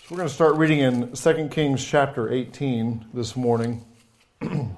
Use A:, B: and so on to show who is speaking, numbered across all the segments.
A: So we're going to start reading in 2 Kings chapter 18 this morning. In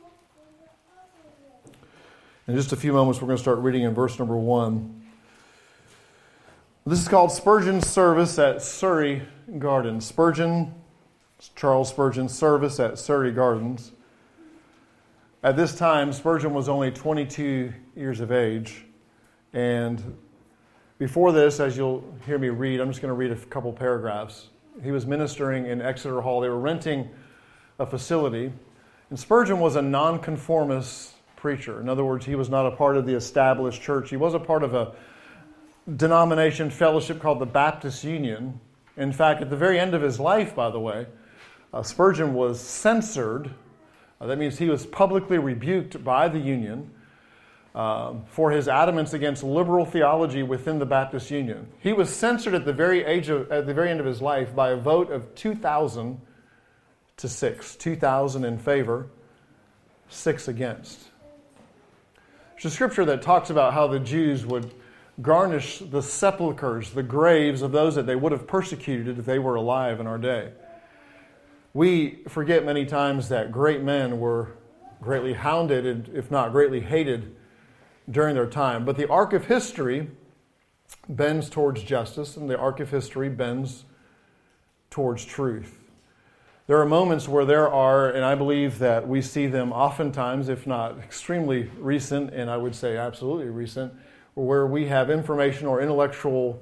A: just a few moments, we're going to start reading in verse number 1. This is called Spurgeon's service at Surrey Gardens. Charles Spurgeon's service at Surrey Gardens. At this time, Spurgeon was only 22 years of age. And before this, as you'll hear me read, I'm just going to read a couple paragraphs. He was ministering in Exeter Hall. They were renting a facility. And Spurgeon was a nonconformist preacher. In other words, he was not a part of the established church. He was a part of a denomination fellowship called the Baptist Union. In fact, at the very end of his life, by the way, Spurgeon was censored. That means he was publicly rebuked by the Union for his adamance against liberal theology within the Baptist Union. He was censored at the very end of his life by a vote of 2,000 to 6. 2,000 in favor, 6 against. There's a scripture that talks about how the Jews would garnish the sepulchres, the graves of those that they would have persecuted if they were alive in our day. We forget many times that great men were greatly hounded, and if not greatly hated, during their time. But the arc of history bends towards justice, and the arc of history bends towards truth. There are moments where there are, and I believe that we see them oftentimes, if not extremely recent, and I would say absolutely recent, where we have information or intellectual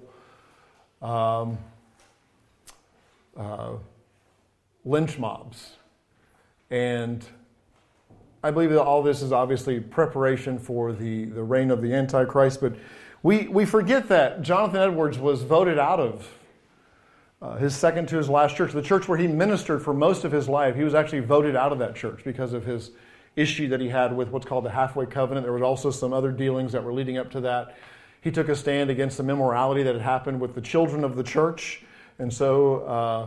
A: lynch mobs. And I believe that all this is obviously preparation for the reign of the Antichrist, but we forget that Jonathan Edwards was voted out of his second to his last church, the church where he ministered for most of his life. He was actually voted out of that church because of his issue that he had with what's called the halfway covenant. There was also some other dealings that were leading up to that. He took a stand against the immorality that had happened with the children of the church, and so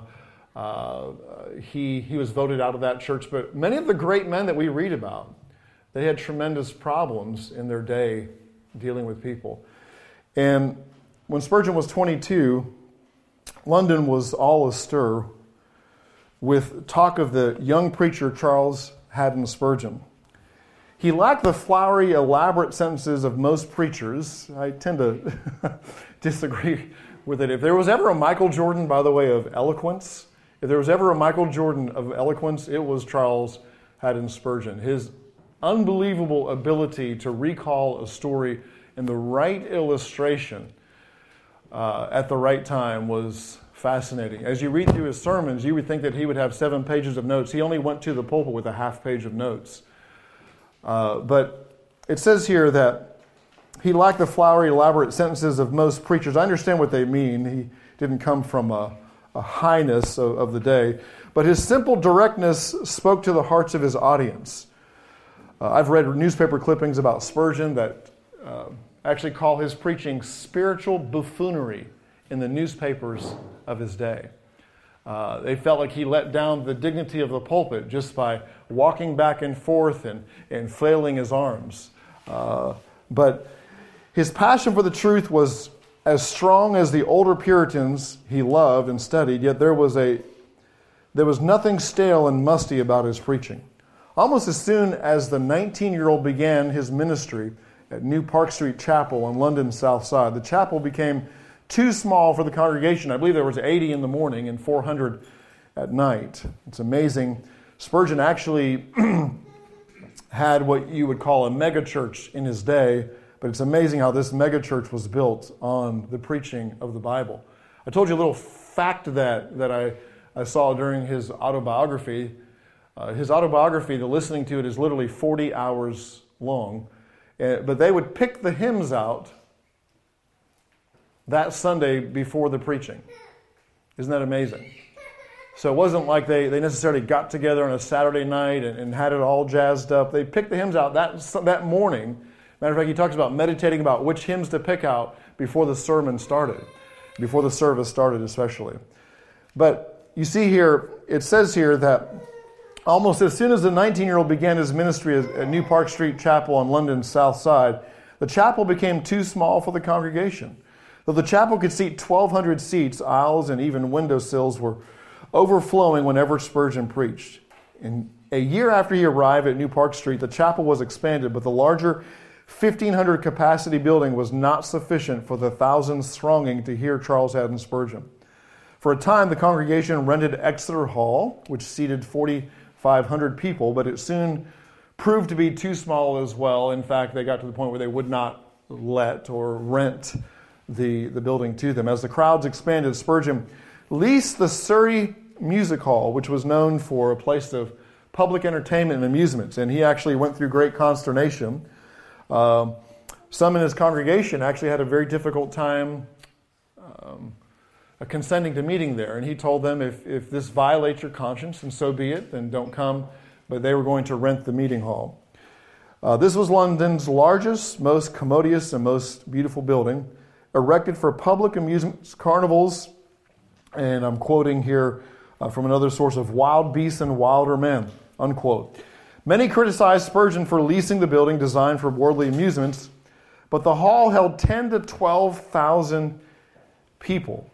A: he was voted out of that church. But many of the great men that we read about, they had tremendous problems in their day dealing with people. And when Spurgeon was 22, London was all astir with talk of the young preacher Charles Haddon Spurgeon. He lacked the flowery, elaborate sentences of most preachers. I tend to disagree with it. If there was ever a Michael Jordan, by the way, of eloquence, if there was ever a Michael Jordan of eloquence, it was Charles Haddon Spurgeon. His unbelievable ability to recall a story in the right illustration at the right time was fascinating. As you read through his sermons, you would think that he would have 7 pages of notes. He only went to the pulpit with a half page of notes. But it says here that he lacked the flowery, elaborate sentences of most preachers. I understand what they mean. He didn't come from a highness of the day, but his simple directness spoke to the hearts of his audience. I've read newspaper clippings about Spurgeon that actually call his preaching spiritual buffoonery in the newspapers of his day. They felt like he let down the dignity of the pulpit just by walking back and forth and flailing his arms. But his passion for the truth was as strong as the older Puritans he loved and studied, yet there was nothing stale and musty about his preaching. Almost as soon as the 19-year-old began his ministry at New Park Street Chapel on London's South Side, the chapel became too small for the congregation. I believe there was 80 in the morning and 400 at night. It's amazing. Spurgeon actually had what you would call a megachurch in his day, but it's amazing how this megachurch was built on the preaching of the Bible. I told you a little fact that I saw during his autobiography. His autobiography, the listening to it is literally 40 hours long. But they would pick the hymns out that Sunday before the preaching. Isn't that amazing? So it wasn't like they necessarily got together on a Saturday night and had it all jazzed up. They picked the hymns out that morning. Matter of fact, he talks about meditating about which hymns to pick out before the sermon started, before the service started especially. But you see here, it says here that almost as soon as the 19-year-old began his ministry at New Park Street Chapel on London's South Side, the chapel became too small for the congregation. Though the chapel could seat 1,200 seats, aisles and even window sills were overflowing whenever Spurgeon preached. And a year after he arrived at New Park Street, the chapel was expanded, but the larger 1,500 capacity building was not sufficient for the thousands thronging to hear Charles Haddon Spurgeon. For a time, the congregation rented Exeter Hall, which seated 4,500 people, but it soon proved to be too small as well. In fact, they got to the point where they would not let or rent the building to them. As the crowds expanded, Spurgeon leased the Surrey Music Hall, which was known for a place of public entertainment and amusements, and he actually went through great consternation. Some in his congregation actually had a very difficult time consenting to meeting there, and he told them, if this violates your conscience, and so be it, then don't come, but they were going to rent the meeting hall. This was London's largest, most commodious, and most beautiful building, erected for public amusements, carnivals, and I'm quoting here from another source, of wild beasts and wilder men, unquote. Many criticized Spurgeon for leasing the building designed for worldly amusements, but the hall held 10 to 12,000 people.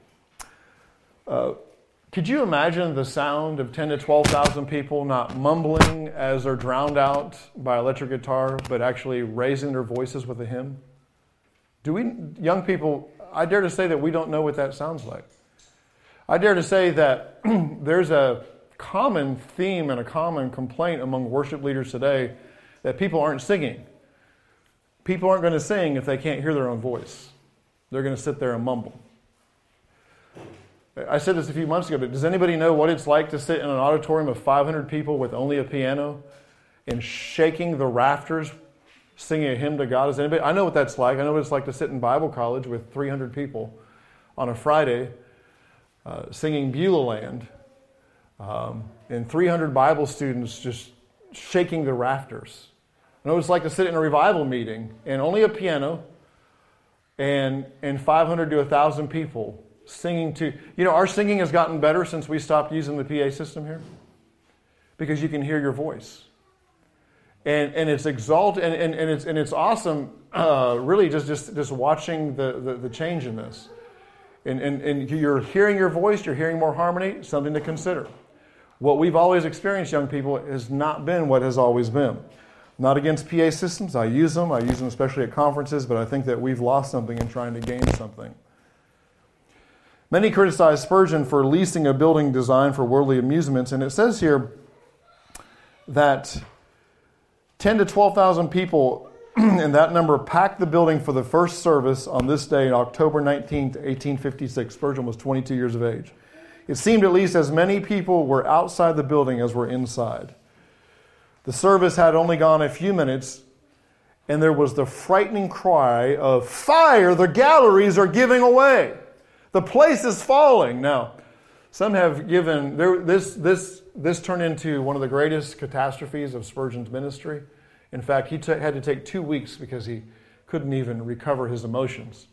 A: Could you imagine the sound of 10 to 12,000 people not mumbling as they're drowned out by electric guitar, but actually raising their voices with a hymn? Do we, young people, I dare to say that we don't know what that sounds like. I dare to say that there's a common theme and a common complaint among worship leaders today that people aren't singing. People aren't going to sing if they can't hear their own voice. They're going to sit there and mumble. I said this a few months ago, but does anybody know what it's like to sit in an auditorium of 500 people with only a piano and shaking the rafters, singing a hymn to God? Does anybody? I know what that's like. I know what it's like to sit in Bible college with 300 people on a Friday singing Beulah Land, and 300 Bible students just shaking the rafters. I know what it's like to sit in a revival meeting and only a piano and 500 to 1,000 people singing to... You know, our singing has gotten better since we stopped using the PA system here because you can hear your voice. And it's exalted, and it's awesome, really just watching the change in this. And you're hearing your voice, you're hearing more harmony, something to consider. What we've always experienced, young people, has not been what has always been. Not against PA systems. I use them especially at conferences, but I think that we've lost something in trying to gain something. Many criticize Spurgeon for leasing a building designed for worldly amusements, and it says here that 10 to 12,000 people, and that number, packed the building for the first service on this day, October 19th, 1856. Spurgeon was 22 years of age. It seemed at least as many people were outside the building as were inside. The service had only gone a few minutes, and there was the frightening cry of, "Fire! The galleries are giving away! The place is falling!" Now, some have given... This turned into one of the greatest catastrophes of Spurgeon's ministry. In fact, he had to take 2 weeks because he couldn't even recover his emotions.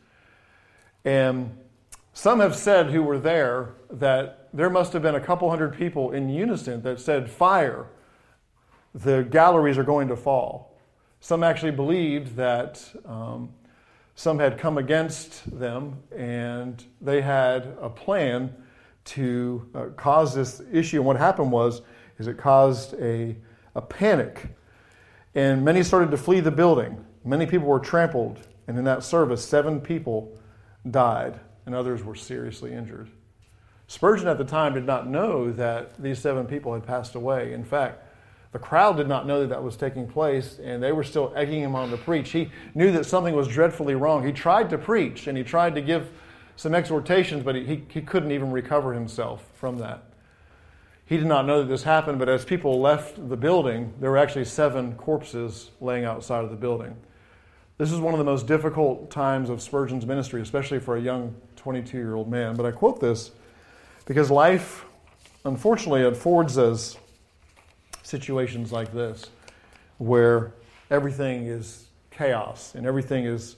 A: And some have said, who were there, that there must have been a couple hundred people in unison that said, "Fire! The galleries are going to fall." Some actually believed that some had come against them and they had a plan to cause this issue. And what happened is it caused a panic. And many started to flee the building. Many people were trampled. And in that service, 7 people died and others were seriously injured. Spurgeon at the time did not know that these 7 people had passed away. In fact, the crowd did not know that was taking place, and they were still egging him on to preach. He knew that something was dreadfully wrong. He tried to preach, and he tried to give some exhortations, but he couldn't even recover himself from that. He did not know that this happened, but as people left the building, there were actually 7 corpses laying outside of the building. This is one of the most difficult times of Spurgeon's ministry, especially for a young 22-year-old man. But I quote this because life, unfortunately, affords us situations like this where everything is chaos and everything is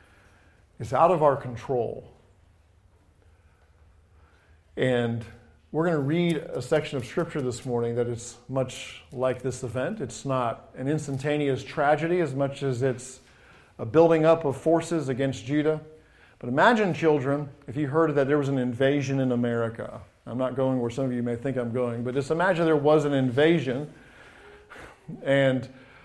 A: out of our control. And we're going to read a section of Scripture this morning that is much like this event. It's not an instantaneous tragedy as much as it's a building up of forces against Judah. But imagine, children, if you heard that there was an invasion in America. I'm not going where some of you may think I'm going, but just imagine there was an invasion. And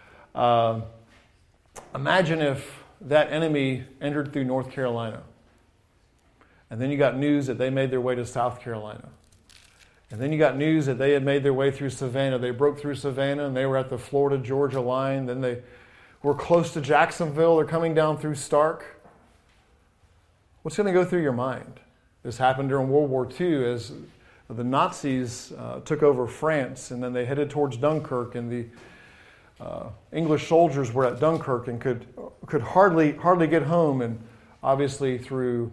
A: imagine if that enemy entered through North Carolina. And then you got news that they made their way to South Carolina. And then you got news that they had made their way through Savannah. They broke through Savannah and they were at the Florida-Georgia line. Then they were close to Jacksonville. They're coming down through Stark. What's going to go through your mind? This happened during World War II as the Nazis took over France, and then they headed towards Dunkirk, and the English soldiers were at Dunkirk and could hardly get home. And obviously through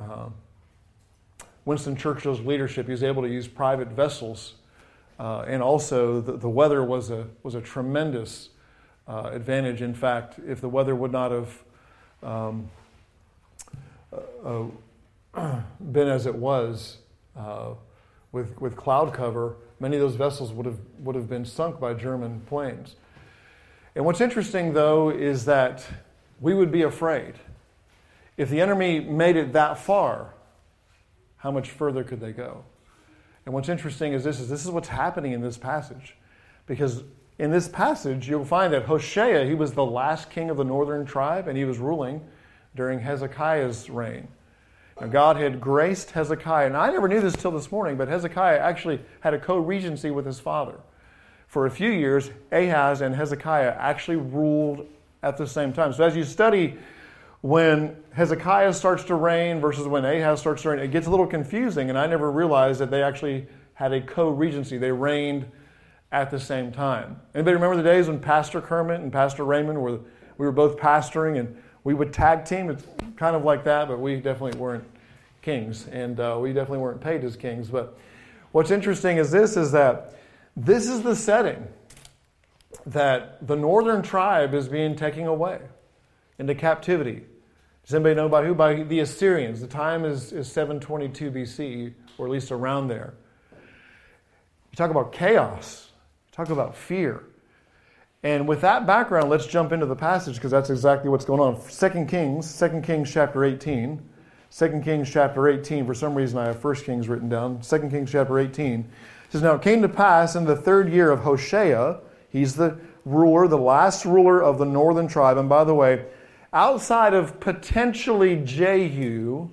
A: Winston Churchill's leadership, he was able to use private vessels, and also the weather was a tremendous advantage. In fact, if the weather would not have been as it was with cloud cover, many of those vessels would have been sunk by German planes. And what's interesting, though, is that we would be afraid. If the enemy made it that far, how much further could they go? And what's interesting is this is what's happening in this passage. Because in this passage, you'll find that Hoshea, he was the last king of the northern tribe, and he was ruling during Hezekiah's reign. Now, God had graced Hezekiah, and I never knew this till this morning, but Hezekiah actually had a co-regency with his father. For a few years, Ahaz and Hezekiah actually ruled at the same time. So as you study when Hezekiah starts to reign versus when Ahaz starts to reign, it gets a little confusing, and I never realized that they actually had a co-regency. They reigned at the same time. Anybody remember the days when Pastor Kermit and Pastor Raymond we were both pastoring, and we would tag team? It's kind of like that, but we definitely weren't kings, and we definitely weren't paid as kings. But what's interesting is that this is the setting that the northern tribe is being taken away into captivity. Does anybody know by who? By the Assyrians. The time is 722 BC, or at least around there. You talk about chaos. You talk about fear. And with that background, let's jump into the passage, because that's exactly what's going on. 2 Kings chapter 18. 2 Kings chapter 18. For some reason, I have 1 Kings written down. 2 Kings chapter 18. It says, "Now it came to pass in the 3rd year of Hoshea," he's the ruler, the last ruler of the northern tribe. And by the way, outside of potentially Jehu,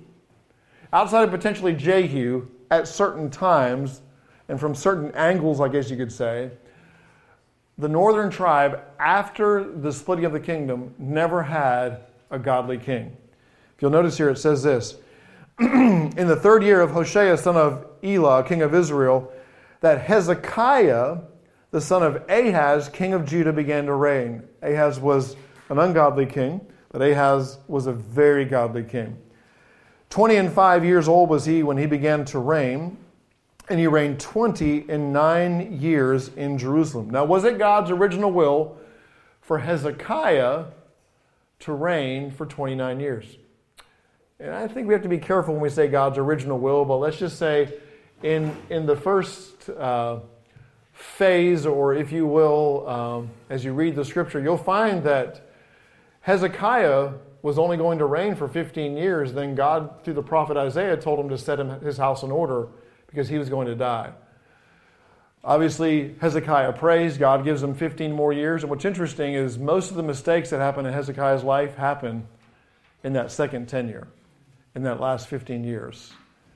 A: at certain times, and from certain angles, I guess you could say, the northern tribe, after the splitting of the kingdom, never had a godly king. If you'll notice here, it says this, "In the 3rd year of Hoshea, son of Elah, king of Israel, that Hezekiah, the son of Ahaz, king of Judah, began to reign." Ahaz was an ungodly king, but Ahaz was a very godly king. 25 years old was he when he began to reign, and he reigned 29 years in Jerusalem. Now, was it God's original will for Hezekiah to reign for 29 years? And I think we have to be careful when we say God's original will, but let's just say in the first phase, or if you will, as you read the scripture, you'll find that Hezekiah was only going to reign for 15 years. Then God, through the prophet Isaiah, told him to set his house in order because he was going to die. Obviously, Hezekiah prays. God gives him 15 more years. And what's interesting is most of the mistakes that happen in Hezekiah's life happen in that second tenure, in that last 15 years.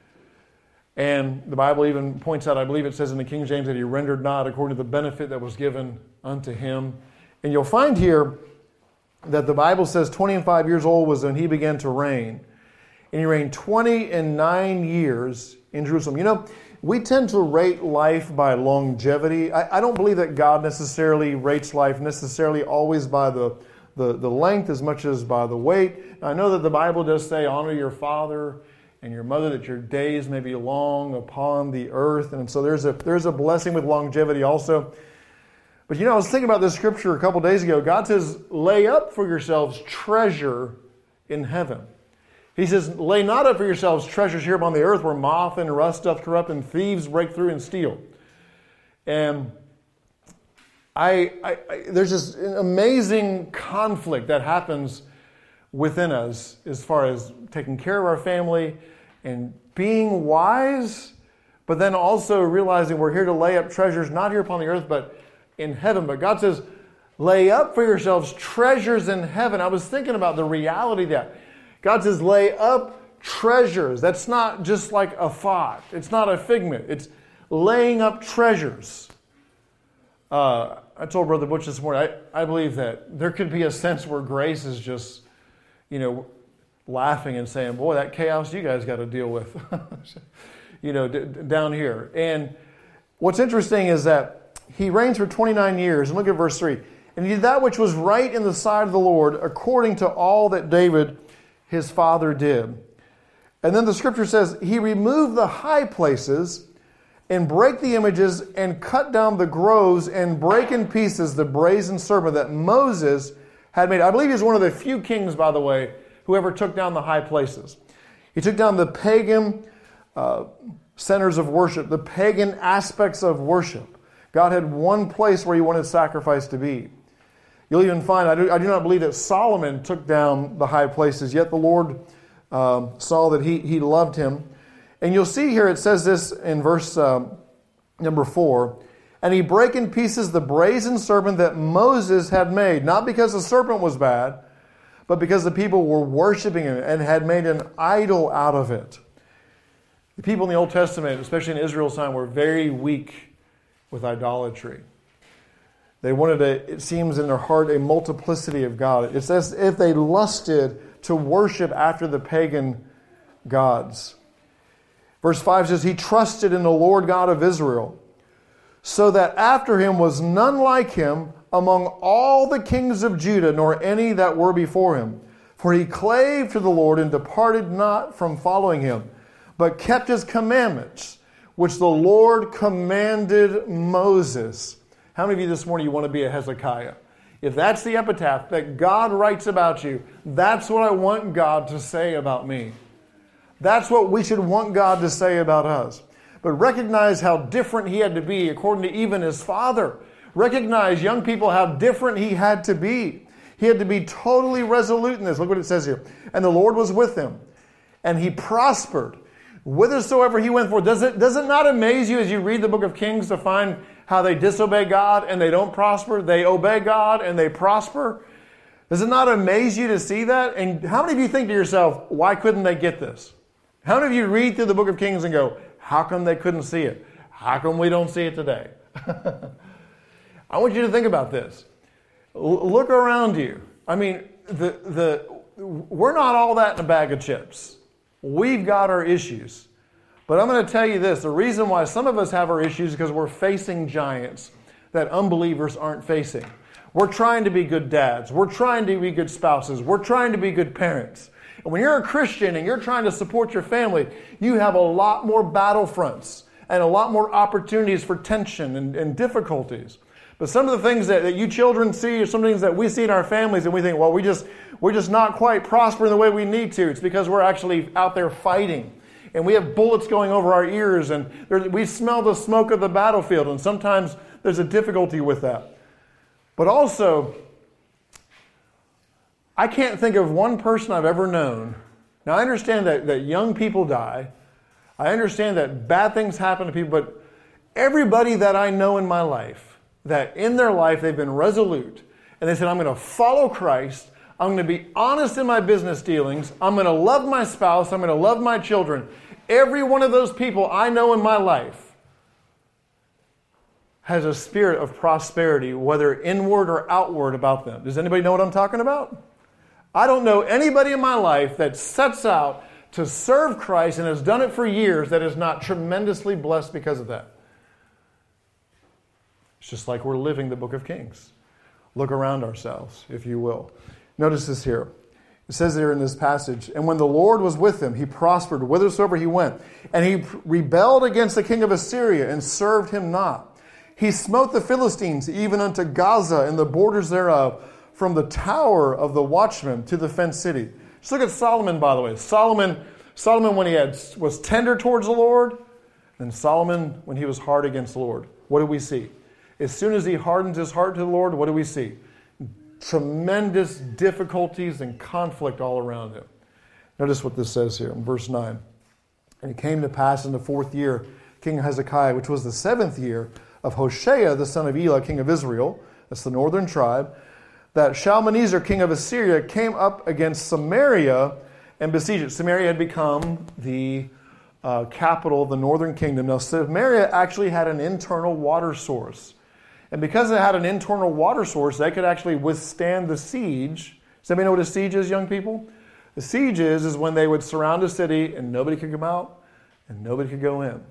A: And the Bible even points out, I believe it says in the King James, that he rendered not according to the benefit that was given unto him. And you'll find here that the Bible says 25 years old was when he began to reign. And he reigned 29 years in Jerusalem. You know, we tend to rate life by longevity. I don't believe that God necessarily rates life necessarily always by the length as much as by the weight. I know that the Bible does say, honor your father and your mother, that your days may be long upon the earth. And so there's a blessing with longevity also. But I was thinking about this scripture a couple days ago. God says, lay up for yourselves treasure in heaven. He says, lay not up for yourselves treasures here upon the earth, where moth and rust doth corrupt and thieves break through and steal. And there's this amazing conflict that happens within us as far as taking care of our family and being wise, but then also realizing we're here to lay up treasures, not here upon the earth, but in heaven. But God says, lay up for yourselves treasures in heaven. I was thinking about the reality of that. God says, lay up treasures. That's not just like a thought. It's not a figment. It's laying up treasures. I told Brother Butch this morning, I believe that there could be a sense where grace is just, laughing and saying, boy, that chaos you guys got to deal with, down here. And what's interesting is that he reigned for 29 years. And look at verse 3. And he did that which was right in the sight of the Lord, according to all that David, his father, did. And then the scripture says, he removed the high places and brake the images and cut down the groves and brake in pieces the brazen serpent that Moses had made. I believe he's one of the few kings, by the way, who ever took down the high places. He took down the pagan centers of worship, the pagan aspects of worship. God had one place where he wanted sacrifice to be. You'll even find, I do not believe that Solomon took down the high places, yet the Lord saw that he loved him. And you'll see here it says this in verse number 4, and he brake in pieces the brazen serpent that Moses had made, not because the serpent was bad, but because the people were worshiping him and had made an idol out of it. The people in the Old Testament, especially in Israel's time, were very weak with idolatry. They wanted, it seems in their heart, a multiplicity of God. It's as if they lusted to worship after the pagan gods. Verse 5 says, he trusted in the Lord God of Israel, so that after him was none like him among all the kings of Judah, nor any that were before him. For he clave to the Lord and departed not from following him, but kept his commandments, which the Lord commanded Moses. How many of you this morning you want to be a Hezekiah? If that's the epitaph that God writes about you, that's what I want God to say about me. That's what we should want God to say about us. But recognize how different he had to be according to even his father. Recognize, young people, how different he had to be. He had to be totally resolute in this. Look what it says here. And the Lord was with him, and he prospered whithersoever he went forth. Does it not amaze you as you read the book of Kings to find how they disobey God and they don't prosper? They obey God and they prosper. Does it not amaze you to see that? And how many of you think to yourself, why couldn't they get this? How many of you read through the book of Kings and go, how come they couldn't see it? How come we don't see it today? I want you to think about this. Look around you. I mean, we're not all that in a bag of chips. We've got our issues. But I'm going to tell you this. The reason why some of us have our issues is because we're facing giants that unbelievers aren't facing. We're trying to be good dads. We're trying to be good spouses. We're trying to be good parents. And when you're a Christian and you're trying to support your family, you have a lot more battlefronts and a lot more opportunities for tension and difficulties. But some of the things that you children see are some things that we see in our families and we think, well, we're just not quite prospering the way we need to. It's because we're actually out there fighting. And we have bullets going over our ears and we smell the smoke of the battlefield. And sometimes there's a difficulty with that. But also, I can't think of one person I've ever known. Now, I understand that young people die. I understand that bad things happen to people. But everybody that I know in my life, that in their life they've been resolute and they said, I'm going to follow Christ. I'm going to be honest in my business dealings. I'm going to love my spouse. I'm going to love my children. Every one of those people I know in my life has a spirit of prosperity, whether inward or outward about them. Does anybody know what I'm talking about? I don't know anybody in my life that sets out to serve Christ and has done it for years that is not tremendously blessed because of that. It's just like we're living the book of Kings. Look around ourselves, if you will. Notice this here. It says there in this passage, and when the Lord was with him, he prospered whithersoever he went. And he rebelled against the king of Assyria and served him not. He smote the Philistines even unto Gaza and the borders thereof, from the tower of the watchman to the fenced city. Just look at Solomon, by the way. Solomon when he was tender towards the Lord, and Solomon when he was hard against the Lord. What do we see? As soon as he hardens his heart to the Lord, what do we see? tremendous difficulties and conflict all around him. Notice what this says here in verse 9. And it came to pass in the 4th year, King Hezekiah, which was the 7th year of Hoshea, the son of Elah, king of Israel, that's the northern tribe, that Shalmaneser, king of Assyria, came up against Samaria and besieged it. Samaria had become the capital of the northern kingdom. Now, Samaria actually had an internal water source. And because it had an internal water source, they could actually withstand the siege. Does anybody know what a siege is, young people? The siege is when they would surround a city and nobody could come out and nobody could go in.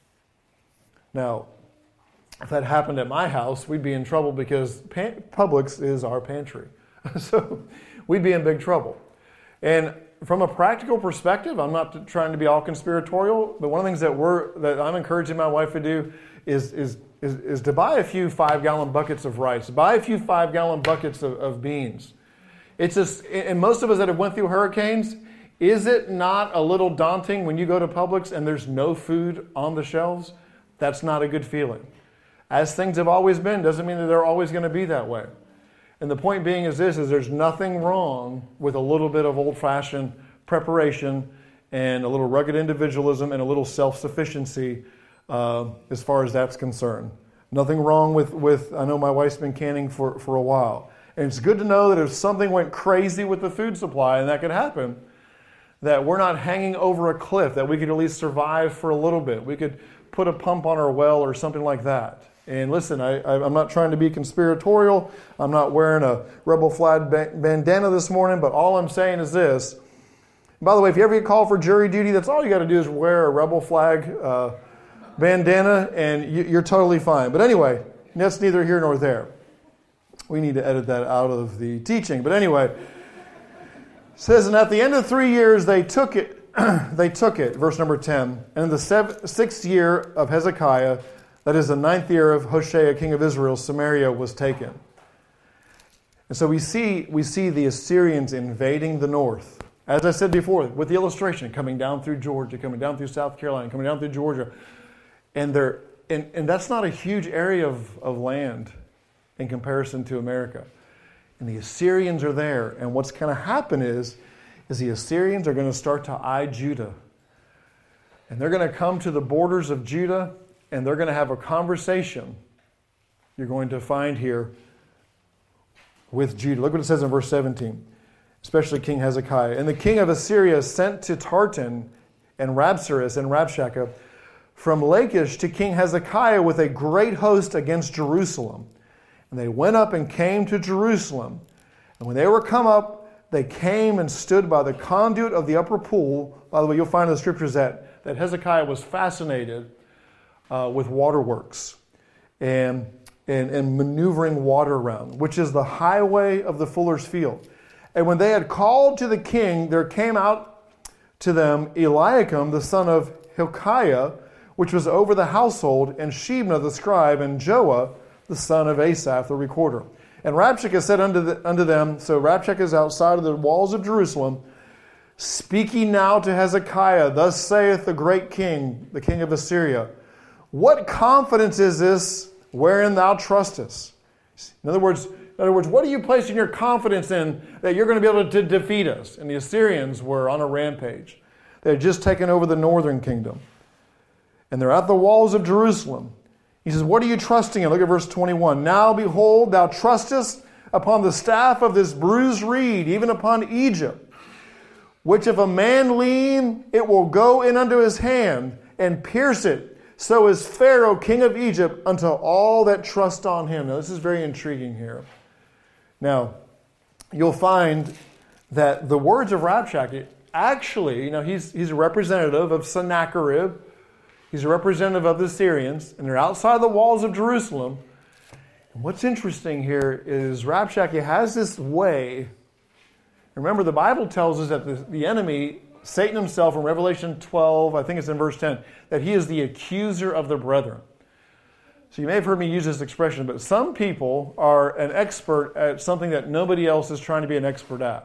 A: Now, if that happened at my house, we'd be in trouble because Publix is our pantry. So we'd be in big trouble. And from a practical perspective, I'm not trying to be all conspiratorial, but one of the things that I'm encouraging my wife to do is to buy a few 5-gallon buckets of rice, buy a few 5-gallon buckets of beans. It's just, and most of us that have went through hurricanes, is it not a little daunting when you go to Publix and there's no food on the shelves? That's not a good feeling. As things have always been, doesn't mean that they're always going to be that way. And the point being is there's nothing wrong with a little bit of old-fashioned preparation and a little rugged individualism and a little self-sufficiency as far as that's concerned. Nothing wrong with I know my wife's been canning for a while. And it's good to know that if something went crazy with the food supply, and that could happen, that we're not hanging over a cliff, that we could at least survive for a little bit. We could put a pump on our well or something like that. And listen, I'm not trying to be conspiratorial. I'm not wearing a rebel flag bandana this morning, but all I'm saying is this. By the way, if you ever get called for jury duty, that's all you got to do is wear a rebel flag bandana, and you're totally fine. But anyway, that's neither here nor there. We need to edit that out of the teaching. But anyway, it says, and at the end of 3 years, they took it, verse number 10. And in the 6th year of Hezekiah, that is the 9th year of Hoshea, king of Israel, Samaria was taken. And so we see the Assyrians invading the north. As I said before, with the illustration, coming down through Georgia, coming down through South Carolina, coming down through Georgia. And that's not a huge area of land in comparison to America. And the Assyrians are there. And what's going to happen is the Assyrians are going to start to eye Judah. And they're going to come to the borders of Judah, and they're going to have a conversation you're going to find here with Judah. Look what it says in verse 17, especially King Hezekiah. And the king of Assyria sent to Tartan and Rabsaris and Rabshakeh from Lachish to King Hezekiah with a great host against Jerusalem. And they went up and came to Jerusalem. And when they were come up, they came and stood by the conduit of the upper pool. By the way, you'll find in the scriptures that Hezekiah was fascinated with waterworks and maneuvering water around, which is the highway of the fuller's field. And when they had called to the king, there came out to them Eliakim, the son of Hilkiah, which was over the household, and Shebna the scribe, and Joah, the son of Asaph, the recorder. And Rabshakeh said unto them, so Rabshakeh is outside of the walls of Jerusalem, speaking now to Hezekiah, thus saith the great king, the king of Assyria, what confidence is this wherein thou trustest? In other words, what are you placing your confidence in that you're going to be able to defeat us? And the Assyrians were on a rampage. They had just taken over the northern kingdom. And they're at the walls of Jerusalem. He says, what are you trusting in? Look at verse 21. Now behold, thou trustest upon the staff of this bruised reed, even upon Egypt, which if a man lean, it will go in unto his hand and pierce it. So is Pharaoh, king of Egypt, unto all that trust on him. Now, this is very intriguing here. Now, you'll find that the words of Rabshakeh, actually, he's a representative of Sennacherib. He's a representative of the Assyrians, and they're outside the walls of Jerusalem. And what's interesting here is Rabshakeh has this way. Remember, the Bible tells us that the enemy, Satan himself, in Revelation 12, I think it's in verse 10, that he is the accuser of the brethren. So you may have heard me use this expression, but some people are an expert at something that nobody else is trying to be an expert at.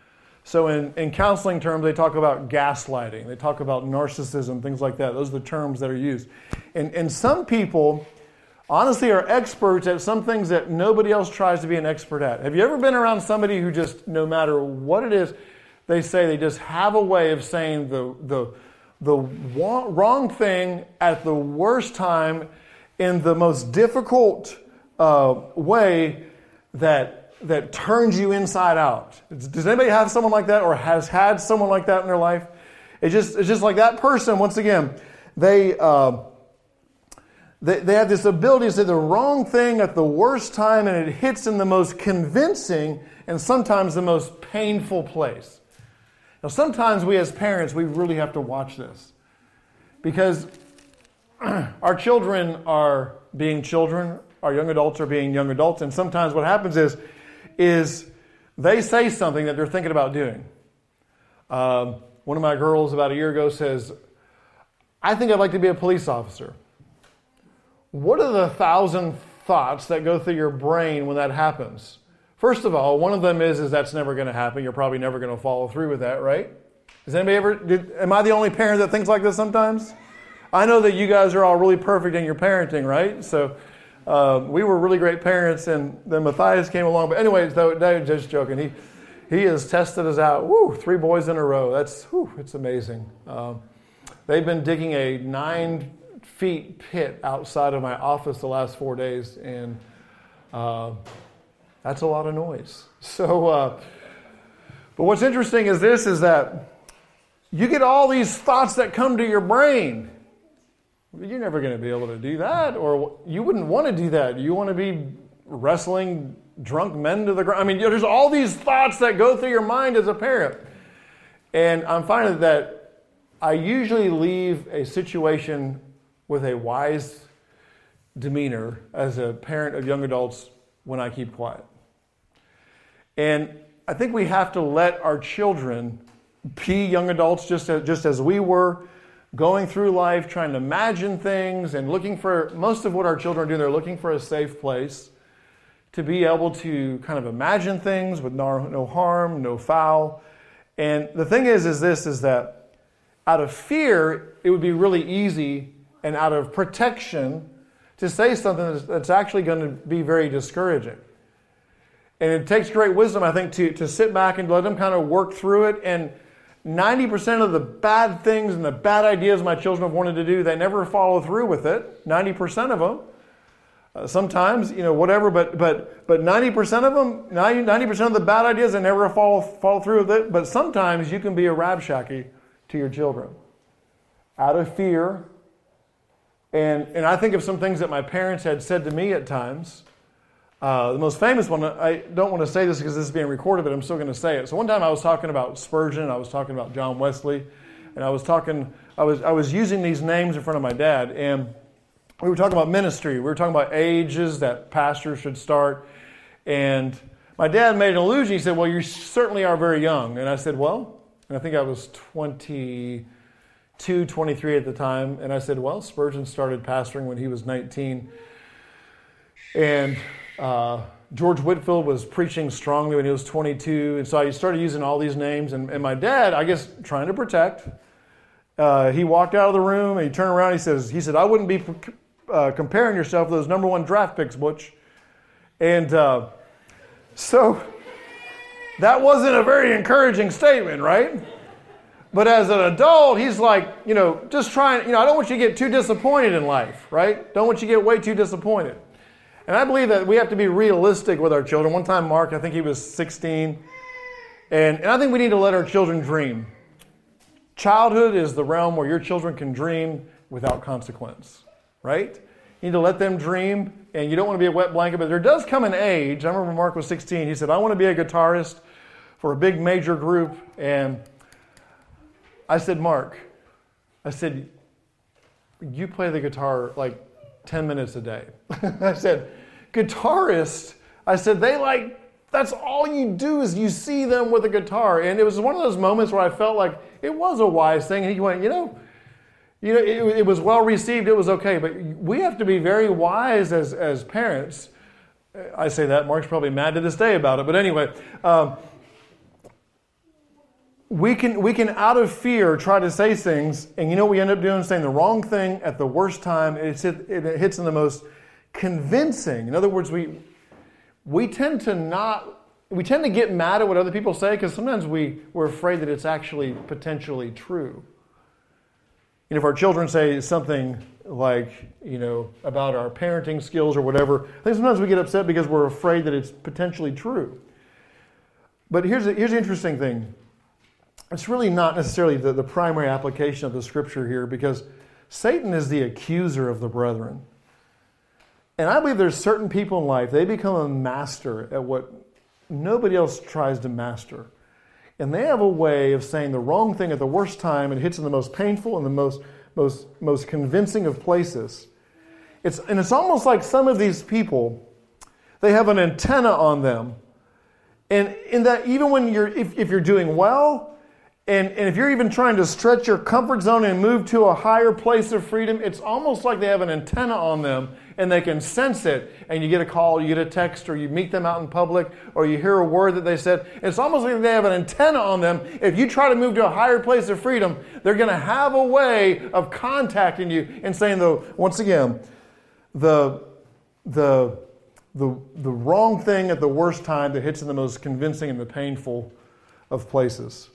A: So in counseling terms, they talk about gaslighting. They talk about narcissism, things like that. Those are the terms that are used. And some people honestly are experts at some things that nobody else tries to be an expert at. Have you ever been around somebody who just, no matter what it is, they say they just have a way of saying the wrong thing at the worst time in the most difficult way that turns you inside out? Does anybody have someone like that or has had someone like that in their life? It's just like that person, once again, they have this ability to say the wrong thing at the worst time, and it hits in the most convincing and sometimes the most painful place. Now, sometimes we as parents, we really have to watch this because our children are being children, our young adults are being young adults, and sometimes what happens is they say something that they're thinking about doing. One of my girls about a year ago says, I think I'd like to be a police officer. What are the 1,000 thoughts that go through your brain when that happens? First of all, one of them is that's never going to happen. You're probably never going to follow through with that, right? Does anybody am I the only parent that thinks like this sometimes? I know that you guys are all really perfect in your parenting, right? So we were really great parents, and then Matthias came along. But anyways, though, just joking. He has tested us out. 3 boys in a row. It's amazing. They've been digging a 9-foot pit outside of my office the last 4 days, and that's a lot of noise. So, but what's interesting is that you get all these thoughts that come to your brain. You're never going to be able to do that, or you wouldn't want to do that. You want to be wrestling drunk men to the ground. I mean, there's all these thoughts that go through your mind as a parent. And I'm finding that I usually leave a situation with a wise demeanor as a parent of young adults when I keep quiet. And I think we have to let our children be young adults just as we were, going through life, trying to imagine things and looking for, most of what our children do, they're looking for a safe place to be able to kind of imagine things with no harm, no foul. And the thing is that out of fear, it would be really easy, and out of protection, to say something that's actually going to be very discouraging. And it takes great wisdom, I think, to sit back and let them kind of work through it. And 90% of the bad things and the bad ideas my children have wanted to do, they never follow through with it. 90% of them. Sometimes, whatever, but 90% of them, 90% of the bad ideas, they never follow through with it. But sometimes you can be a rabshakky to your children out of fear. And I think of some things that my parents had said to me at times. The most famous one, I don't want to say this because this is being recorded, but I'm still going to say it. So one time I was talking about Spurgeon, I was talking about John Wesley, and I was using these names in front of my dad, and we were talking about ministry. We were talking about ages that pastors should start, and my dad made an allusion. He said, well, you certainly are very young. And I said, well, and I think I was 22, 23 at the time, and I said, well, Spurgeon started pastoring when he was 19, and George Whitefield was preaching strongly when he was 22, and so I started using all these names, and my dad, I guess, trying to protect, he walked out of the room, and he turned around, he said, I wouldn't be comparing yourself to those number 1 draft picks, Butch. And so that wasn't a very encouraging statement, right? But as an adult, he's like, just trying, I don't want you to get too disappointed in life, right? Don't want you to get way too disappointed. And I believe that we have to be realistic with our children. One time, Mark, I think he was 16, and I think we need to let our children dream. Childhood is the realm where your children can dream without consequence, right? You need to let them dream, and you don't want to be a wet blanket, but there does come an age. I remember Mark was 16. He said, I want to be a guitarist for a big major group. And I said, Mark, you play the guitar like 10 minutes a day. I said, guitarists, that's all you do is you see them with a guitar. And it was one of those moments where I felt like it was a wise thing. And he went, it was well received, it was okay. But we have to be very wise as parents. I say that, Mark's probably mad to this day about it. But anyway, we can out of fear try to say things, and we end up doing saying the wrong thing at the worst time. It hits in the most convincing. In other words, we tend to get mad at what other people say because sometimes we're afraid that it's actually potentially true. And if our children say something like, about our parenting skills or whatever, I think sometimes we get upset because we're afraid that it's potentially true. But here's the interesting thing. It's really not necessarily the primary application of the scripture here, because Satan is the accuser of the brethren. And I believe there's certain people in life, they become a master at what nobody else tries to master. And they have a way of saying the wrong thing at the worst time, and it hits in the most painful and the most convincing of places. It's almost like some of these people, they have an antenna on them. And in that, even when if you're doing well, and if you're even trying to stretch your comfort zone and move to a higher place of freedom, it's almost like they have an antenna on them and they can sense it. And you get a call, you get a text, or you meet them out in public, or you hear a word that they said. It's almost like they have an antenna on them. If you try to move to a higher place of freedom, they're going to have a way of contacting you and saying, once again, the wrong thing at the worst time that hits in the most convincing and the painful of places.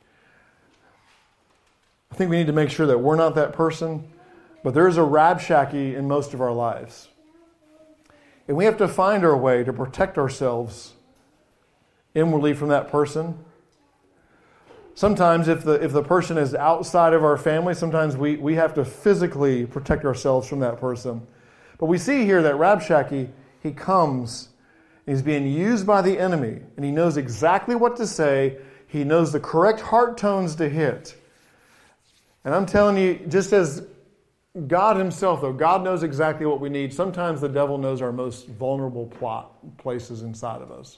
A: I think we need to make sure that we're not that person, but there's a Rabshakeh in most of our lives. And we have to find our way to protect ourselves inwardly from that person. Sometimes if the person is outside of our family, sometimes we have to physically protect ourselves from that person. But we see here that Rabshakeh, he comes, and he's being used by the enemy, and he knows exactly what to say. He knows the correct heart tones to hit. And I'm telling you, just as God himself, though, God knows exactly what we need, sometimes the devil knows our most vulnerable places inside of us.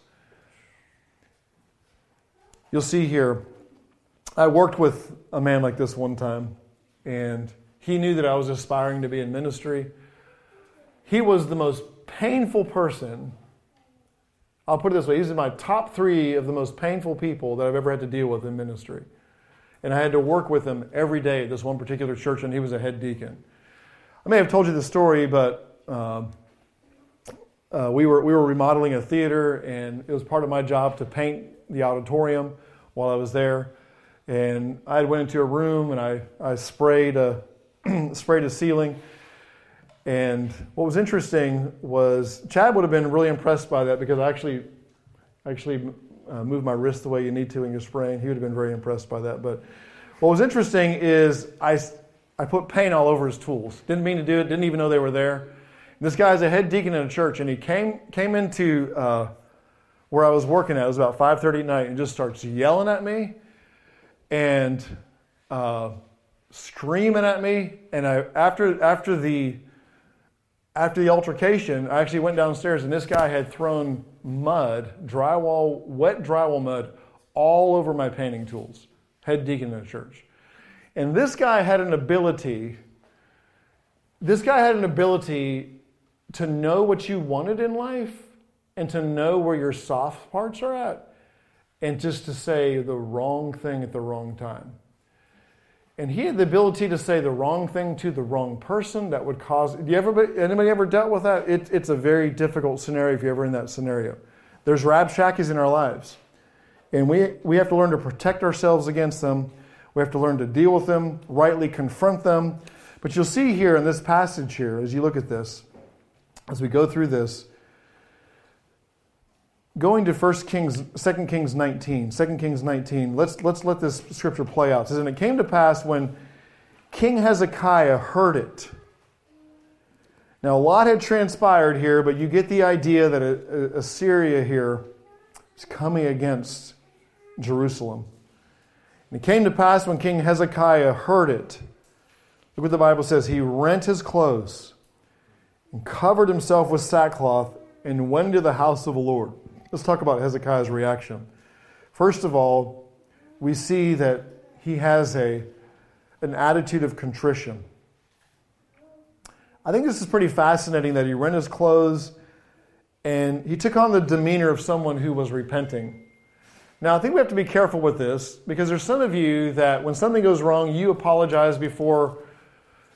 A: You'll see here, I worked with a man like this one time, and he knew that I was aspiring to be in ministry. He was the most painful person. I'll put it this way, he's in my top 3 of the most painful people that I've ever had to deal with in ministry. And I had to work with him every day at this one particular church, and he was a head deacon. I may have told you the story, but we were remodeling a theater, and it was part of my job to paint the auditorium while I was there. And I went into a room, and I sprayed a ceiling. And what was interesting was Chad would have been really impressed by that, because I actually move my wrist the way you need to when you're spraying. He would have been very impressed by that. But what was interesting is I put paint all over his tools. Didn't mean to do it. Didn't even know they were there. And this guy's a head deacon in a church, and he came into where I was working at. It was about 5:30 at night, and just starts yelling at me and screaming at me. And after the altercation, I actually went downstairs, and this guy had thrown wet drywall mud all over my painting tools. Head deacon in a church. And this guy had an ability to know what you wanted in life and to know where your soft parts are at, and just to say the wrong thing at the wrong time. And he had the ability to say the wrong thing to the wrong person that would cause... Anybody ever dealt with that? It's a very difficult scenario if you're ever in that scenario. There's Rabshakehs in our lives. And we have to learn to protect ourselves against them. We have to learn to deal with them, rightly confront them. But you'll see here in this passage here, as you look at this, as we go through this, going to 2 Kings 19, let's let this scripture play out. It says, and it came to pass when King Hezekiah heard it. Now, a lot had transpired here, but you get the idea that Assyria here is coming against Jerusalem. And it came to pass when King Hezekiah heard it, look what the Bible says, he rent his clothes and covered himself with sackcloth and went into the house of the Lord. Let's talk about Hezekiah's reaction. First of all, we see that he has an attitude of contrition. I think this is pretty fascinating that he rent his clothes and he took on the demeanor of someone who was repenting. Now, I think we have to be careful with this, because there's some of you that when something goes wrong, you apologize before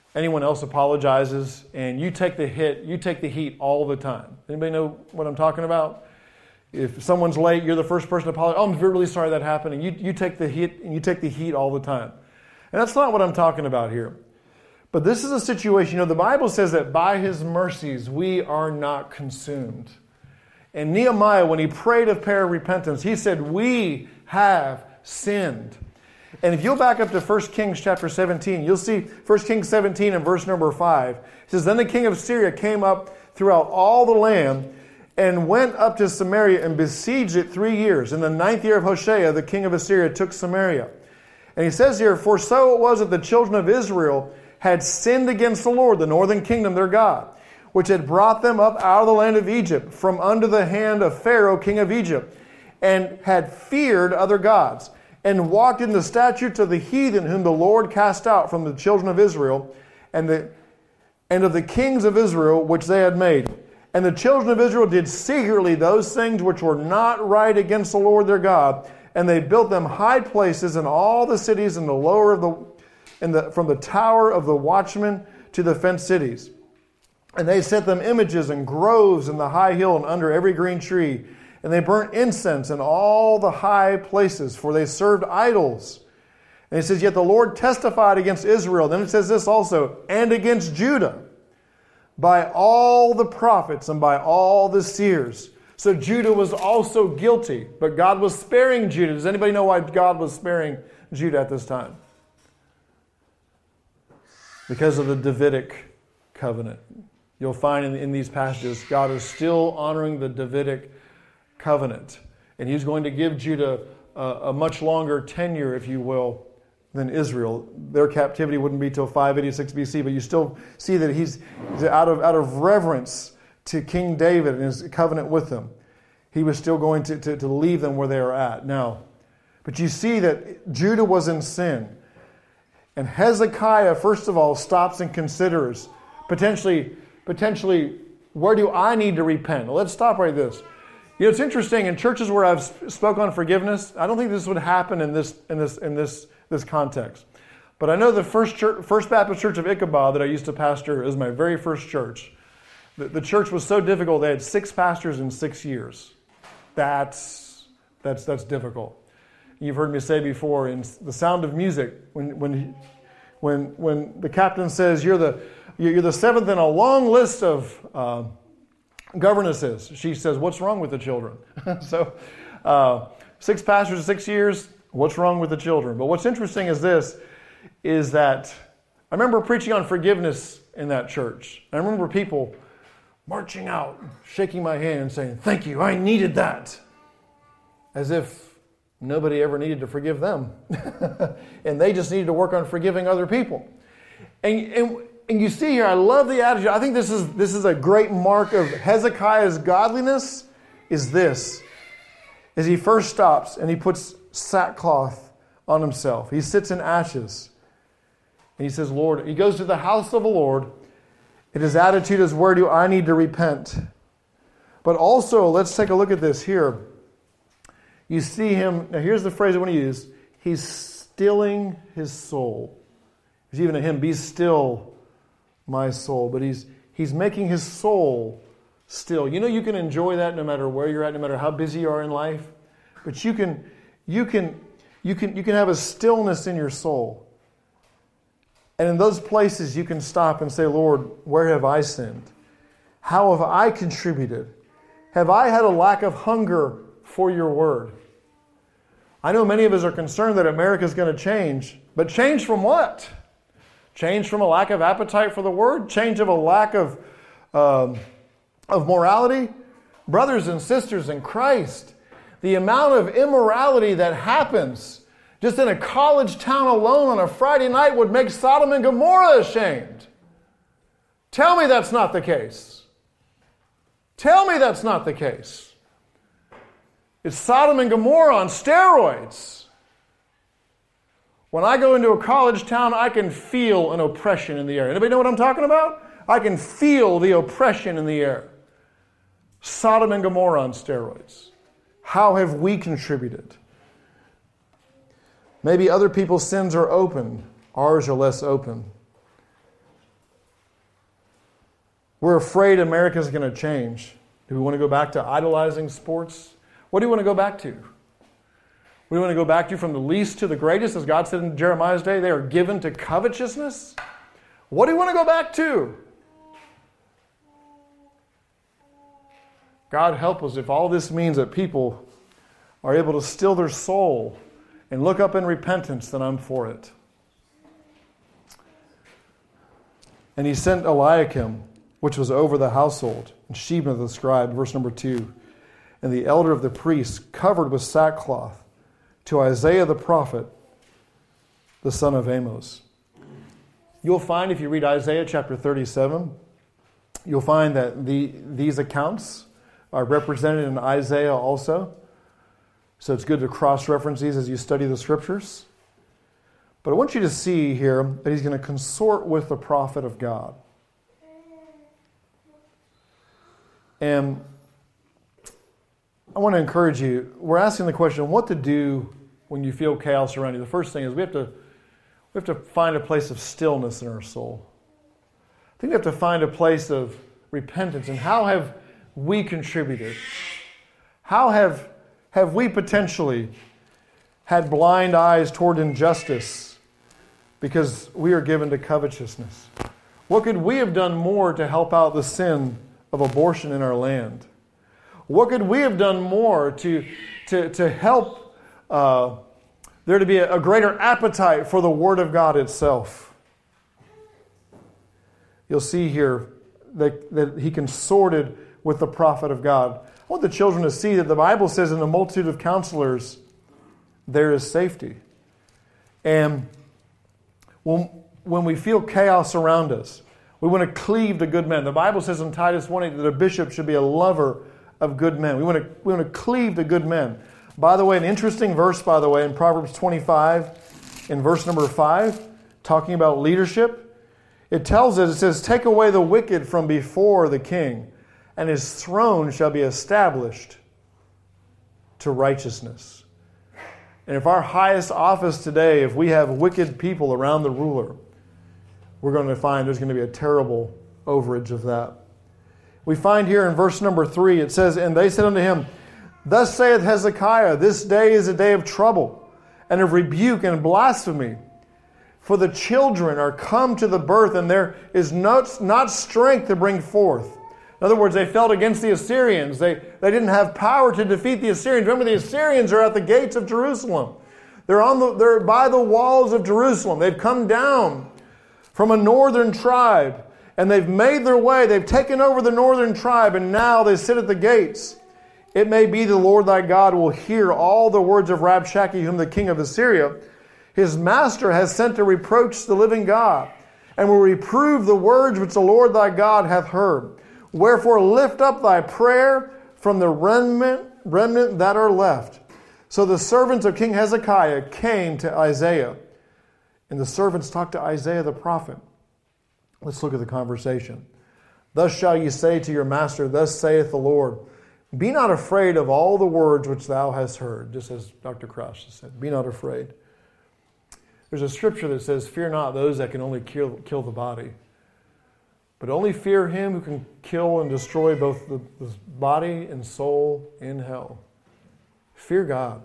A: anyone else apologizes, and you take the heat all the time. Anybody know what I'm talking about? If someone's late, you're the first person to apologize. Oh, I'm really sorry that happened. And you take the heat all the time. And that's not what I'm talking about here. But this is a situation, the Bible says that by His mercies we are not consumed. And Nehemiah, when he prayed a prayer of repentance, he said, we have sinned. And if you'll back up to 1 Kings chapter 17, you'll see 1 Kings 17 and verse number 5. It says, then the king of Syria came up throughout all the land and went up to Samaria and besieged it 3 years. In the 9th year of Hoshea, the king of Assyria took Samaria. And he says here, for so it was that the children of Israel had sinned against the Lord, the northern kingdom, their God, which had brought them up out of the land of Egypt, from under the hand of Pharaoh, king of Egypt, and had feared other gods, and walked in the statutes of the heathen whom the Lord cast out from the children of Israel, and of the kings of Israel which they had made. And the children of Israel did secretly those things which were not right against the Lord their God, and they built them high places in all the cities in the lower of from the tower of the watchman to the fenced cities. And they set them images and groves in the high hill and under every green tree. And they burnt incense in all the high places, for they served idols. And he says, yet the Lord testified against Israel. Then it says this also, and against Judah, by all the prophets and by all the seers. So Judah was also guilty, but God was sparing Judah. Does anybody know why God was sparing Judah at this time? Because of the Davidic covenant. You'll find in these passages, God is still honoring the Davidic covenant. And He's going to give Judah a much longer tenure, if you will, than Israel. Their captivity wouldn't be till 586 BC, but you still see that he's out of reverence to King David and his covenant with them. He was still going to leave them where they are at. Now, but you see that Judah was in sin. And Hezekiah, first of all, stops and considers potentially, where do I need to repent? Well, let's stop right this. It's interesting, in churches where I've spoke on forgiveness, I don't think this would happen in this context. But I know the First Baptist Church of Ichabod that I used to pastor is my very first church. The church was so difficult, they had 6 pastors in 6 years. That's difficult. You've heard me say before, in The Sound of Music, when the captain says you're the seventh in a long list of governesses, she says, what's wrong with the children? So 6 pastors in 6 years, what's wrong with the children? But what's interesting is that I remember preaching on forgiveness in that church. I remember people marching out, shaking my hand and saying, thank you, I needed that. As if nobody ever needed to forgive them. And they just needed to work on forgiving other people. And you see here, I love the attitude. I think this is a great mark of Hezekiah's godliness, is this. As he first stops and he puts sackcloth on himself. He sits in ashes. And he says, Lord, he goes to the house of the Lord. And his attitude is, where do I need to repent? But also, let's take a look at this here. You see him, now here's the phrase I want to use. He's stilling his soul. There's even a hymn, be still my soul. But he's making his soul still. You can enjoy that no matter where you're at, no matter how busy you are in life. But you can have a stillness in your soul. And in those places you can stop and say, Lord, where have I sinned? How have I contributed? Have I had a lack of hunger for your word? I know many of us are concerned that America is going to change, but change from what? Change from a lack of appetite for the word? Change of a lack of morality? Brothers and sisters in Christ, the amount of immorality that happens just in a college town alone on a Friday night would make Sodom and Gomorrah ashamed. Tell me that's not the case. Tell me that's not the case. It's Sodom and Gomorrah on steroids. When I go into a college town, I can feel an oppression in the air. Anybody know what I'm talking about? I can feel the oppression in the air. Sodom and Gomorrah on steroids. How have we contributed? Maybe other people's sins are open. Ours are less open. We're afraid America's going to change. Do we want to go back to idolizing sports? What do you want to go back to? We want to go back to from the least to the greatest, as God said in Jeremiah's day, they are given to covetousness. What do you want to go back to? God help us if all this means that people are able to still their soul and look up in repentance, then I'm for it. And he sent Eliakim, which was over the household, and Shebna the scribe, verse number 2, and the elder of the priests, covered with sackcloth, to Isaiah the prophet, the son of Amos. You'll find, if you read Isaiah chapter 37, you'll find that these accounts are represented in Isaiah also. So it's good to cross-reference these as you study the scriptures. But I want you to see here that he's going to consort with the prophet of God. And I want to encourage you, we're asking the question, what to do when you feel chaos around you. The first thing is we have to find a place of stillness in our soul. I think we have to find a place of repentance. And how have we contributed? How have we potentially had blind eyes toward injustice because we are given to covetousness? What could we have done more to help out the sin of abortion in our land? What could we have done more to help there to be a greater appetite for the Word of God itself? You'll see here that he consorted with the prophet of God. I want the children to see that the Bible says in the multitude of counselors, there is safety. And when we feel chaos around us, we want to cleave to good men. The Bible says in Titus 1:8 that a bishop should be a lover of good men. We want to cleave to good men. By the way, an interesting verse, by the way, in Proverbs 25, in verse number 5, talking about leadership, it tells us, it says, take away the wicked from before the king, and his throne shall be established to righteousness. And if our highest office today, if we have wicked people around the ruler, we're going to find there's going to be a terrible overage of that. We find here in verse number 3, it says, and they said unto him, thus saith Hezekiah, this day is a day of trouble, and of rebuke and blasphemy. For the children are come to the birth, and there is not strength to bring forth. In other words, they felt against the Assyrians. They didn't have power to defeat the Assyrians. Remember, the Assyrians are at the gates of Jerusalem. They're by the walls of Jerusalem. They've come down from a northern tribe, and they've made their way. They've taken over the northern tribe, and now they sit at the gates. It may be the Lord thy God will hear all the words of Rabshakeh, whom the king of Assyria, his master, has sent to reproach the living God, and will reprove the words which the Lord thy God hath heard. Wherefore lift up thy prayer from the remnant that are left. So the servants of King Hezekiah came to Isaiah, and the servants talked to Isaiah the prophet. Let's look at the conversation. Thus shall ye say to your master, thus saith the Lord, be not afraid of all the words which thou hast heard. Just as Dr. Crouch said, be not afraid. There's a scripture that says, fear not those that can only kill the body, but only fear him who can kill and destroy both the body and soul in hell. Fear God.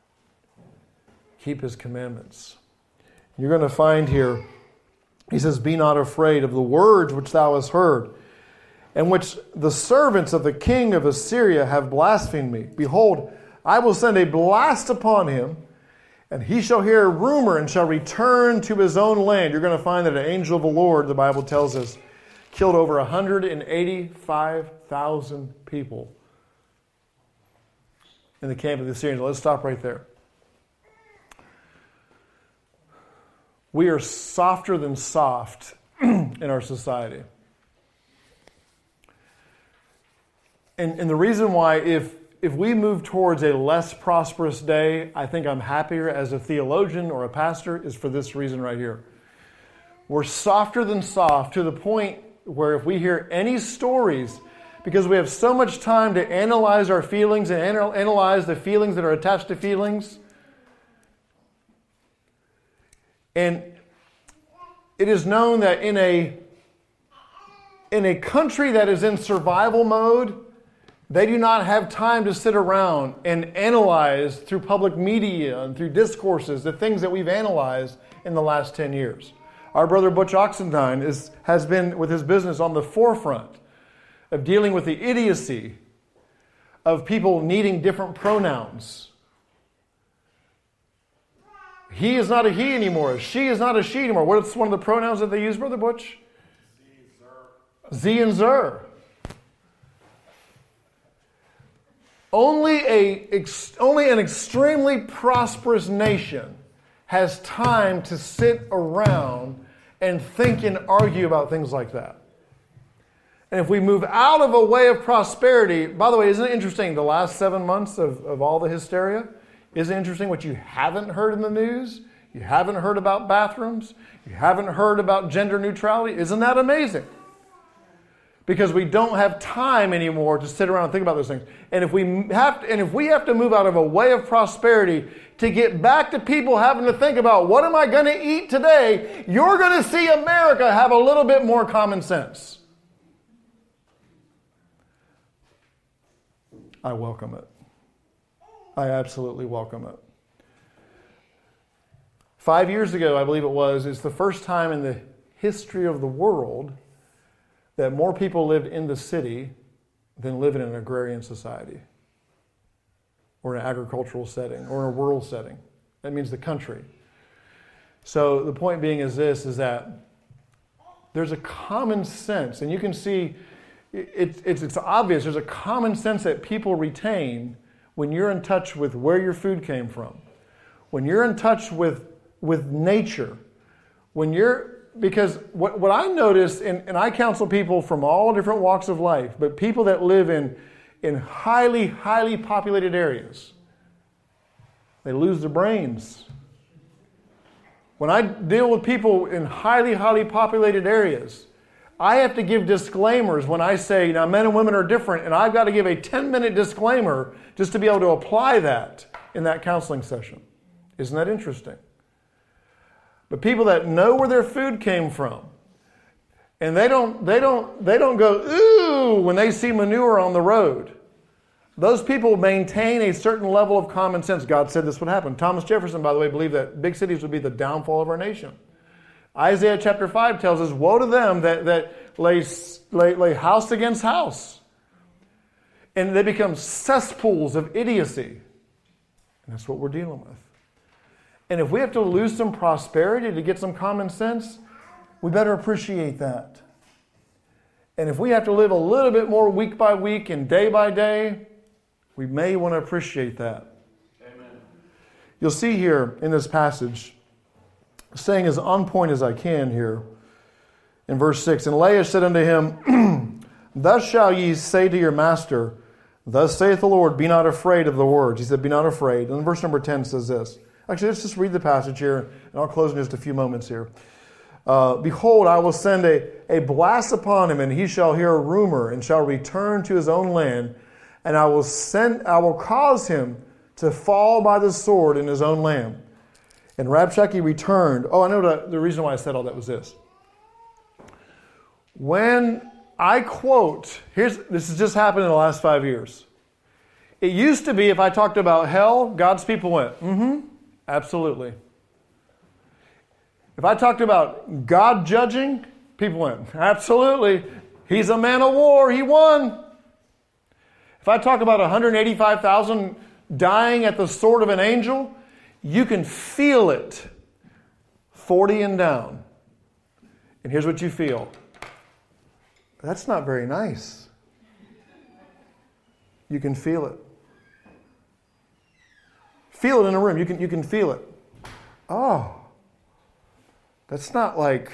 A: Keep his commandments. You're going to find here, he says, be not afraid of the words which thou hast heard, and which the servants of the king of Assyria have blasphemed me. Behold, I will send a blast upon him, and he shall hear a rumor and shall return to his own land. You're going to find that an angel of the Lord, the Bible tells us, killed over 185,000 people in the camp of the Assyrians. Let's stop right there. We are softer than soft in our society. And the reason why, if we move towards a less prosperous day, I think I'm happier as a theologian or a pastor, is for this reason right here. We're softer than soft to the point where if we hear any stories, because we have so much time to analyze our feelings and analyze the feelings that are attached to feelings, and it is known that in in a country that is in survival mode, they do not have time to sit around and analyze through public media and through discourses the things that we've analyzed in the last 10 years. Our brother Butch Oxendine has been, with his business, on the forefront of dealing with the idiocy of people needing different pronouns. He is not a he anymore. She is not a she anymore. What's one of the pronouns that they use, Brother Butch? Z and zer. Only an extremely prosperous nation has time to sit around and think and argue about things like that. And if we move out of a way of prosperity, by the way, isn't it interesting the last 7 months of all the hysteria? Isn't it interesting what you haven't heard in the news? You haven't heard about bathrooms. You haven't heard about gender neutrality. Isn't that amazing? Because we don't have time anymore to sit around and think about those things. And if we have to move out of a way of prosperity to get back to people having to think about what am I going to eat today, you're going to see America have a little bit more common sense. I welcome it. I absolutely welcome it. 5 years ago, I believe it was, it's the first time in the history of the world that more people lived in the city than live in an agrarian society or an agricultural setting or in a rural setting. That means the country. So the point being is this, is that there's a common sense, and you can see it's obvious, there's a common sense that people retain when you're in touch with where your food came from, when you're in touch with nature, because what I notice, and I counsel people from all different walks of life, but people that live in highly, highly populated areas, they lose their brains. When I deal with people in highly, highly populated areas, I have to give disclaimers when I say, now men and women are different, and I've got to give a 10-minute disclaimer just to be able to apply that in that counseling session. Isn't that interesting? But people that know where their food came from, and they don't go, ooh, when they see manure on the road. Those people maintain a certain level of common sense. God said this would happen. Thomas Jefferson, by the way, believed that big cities would be the downfall of our nation. Isaiah chapter 5 tells us, woe to them that lay house against house. And they become cesspools of idiocy. And that's what we're dealing with. And if we have to lose some prosperity to get some common sense, we better appreciate that. And if we have to live a little bit more week by week and day by day, we may want to appreciate that. Amen. You'll see here in this passage, saying as on point as I can here, in verse 6, and Leah said unto him, thus shall ye say to your master, thus saith the Lord, be not afraid of the words. He said, be not afraid. And verse number 10 says this. Actually, let's just read the passage here, and I'll close in just a few moments here. Behold, I will send a blast upon him, and he shall hear a rumor, and shall return to his own land, and I will cause him to fall by the sword in his own land. And Rabshakeh returned. Oh, I know the reason why I said all that was this. When I quote, this has just happened in the last 5 years. It used to be if I talked about hell, God's people went, absolutely. If I talked about God judging, people went, absolutely. He's a man of war. He won. If I talk about 185,000 dying at the sword of an angel, you can feel it 40 and down. And here's what you feel. That's not very nice. You can feel it. Feel it in a room. You can feel it. Oh, that's not like...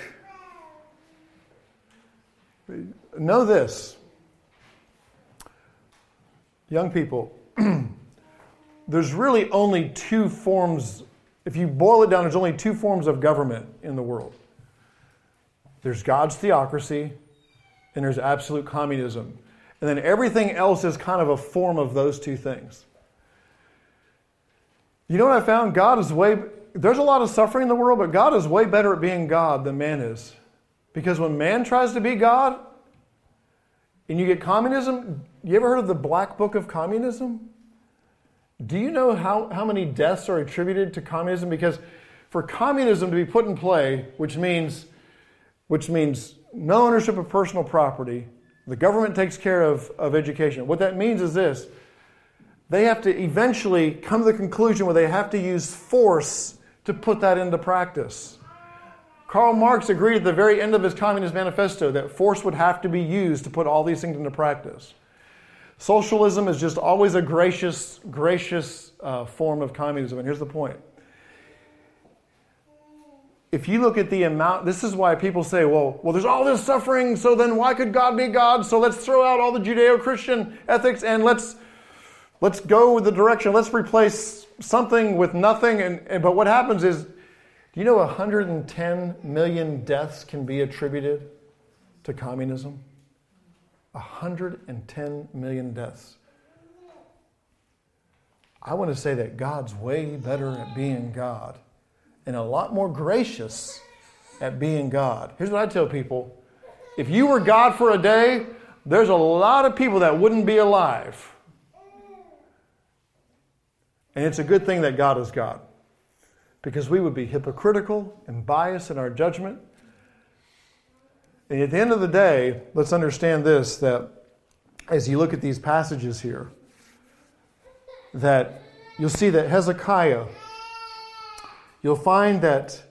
A: Know this. Young people, there's really only two forms, if you boil it down, there's only two forms of government in the world. There's God's theocracy, and there's absolute communism. And then everything else is kind of a form of those two things. You know what I found? There's a lot of suffering in the world, but God is way better at being God than man is. Because when man tries to be God, and you get communism. You ever heard of the Black Book of Communism? Do you know how many deaths are attributed to communism? Because for communism to be put in play, which means no ownership of personal property, the government takes care of education. What that means is this: they have to eventually come to the conclusion where they have to use force to put that into practice. Karl Marx agreed at the very end of his Communist Manifesto that force would have to be used to put all these things into practice. Socialism is just always a gracious form of communism. And here's the point. If you look at the amount, this is why people say, well, there's all this suffering, so then why could God be God? So let's throw out all the Judeo-Christian ethics and let's go with the direction. Let's replace something with nothing. But what happens is, do you know 110 million deaths can be attributed to communism? 110 million deaths. I want to say that God's way better at being God and a lot more gracious at being God. Here's what I tell people. If you were God for a day, there's a lot of people that wouldn't be alive. And it's a good thing that God is God, because we would be hypocritical and biased in our judgment. And at the end of the day, let's understand this, that as you look at these passages here, that you'll see that Hezekiah, you'll find that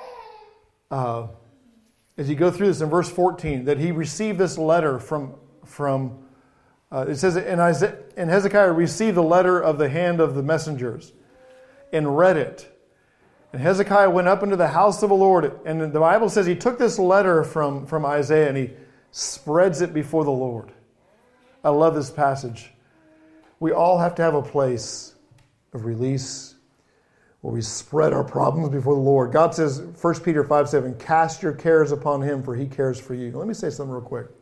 A: as you go through this in verse 14, that he received this letter from it says, and Hezekiah received the letter of the hand of the messengers and read it. And Hezekiah went up into the house of the Lord, and the Bible says he took this letter from Isaiah and he spreads it before the Lord. I love this passage. We all have to have a place of release where we spread our problems before the Lord. God says, 1 Peter 5:7, cast your cares upon him, for he cares for you. Let me say something real quick.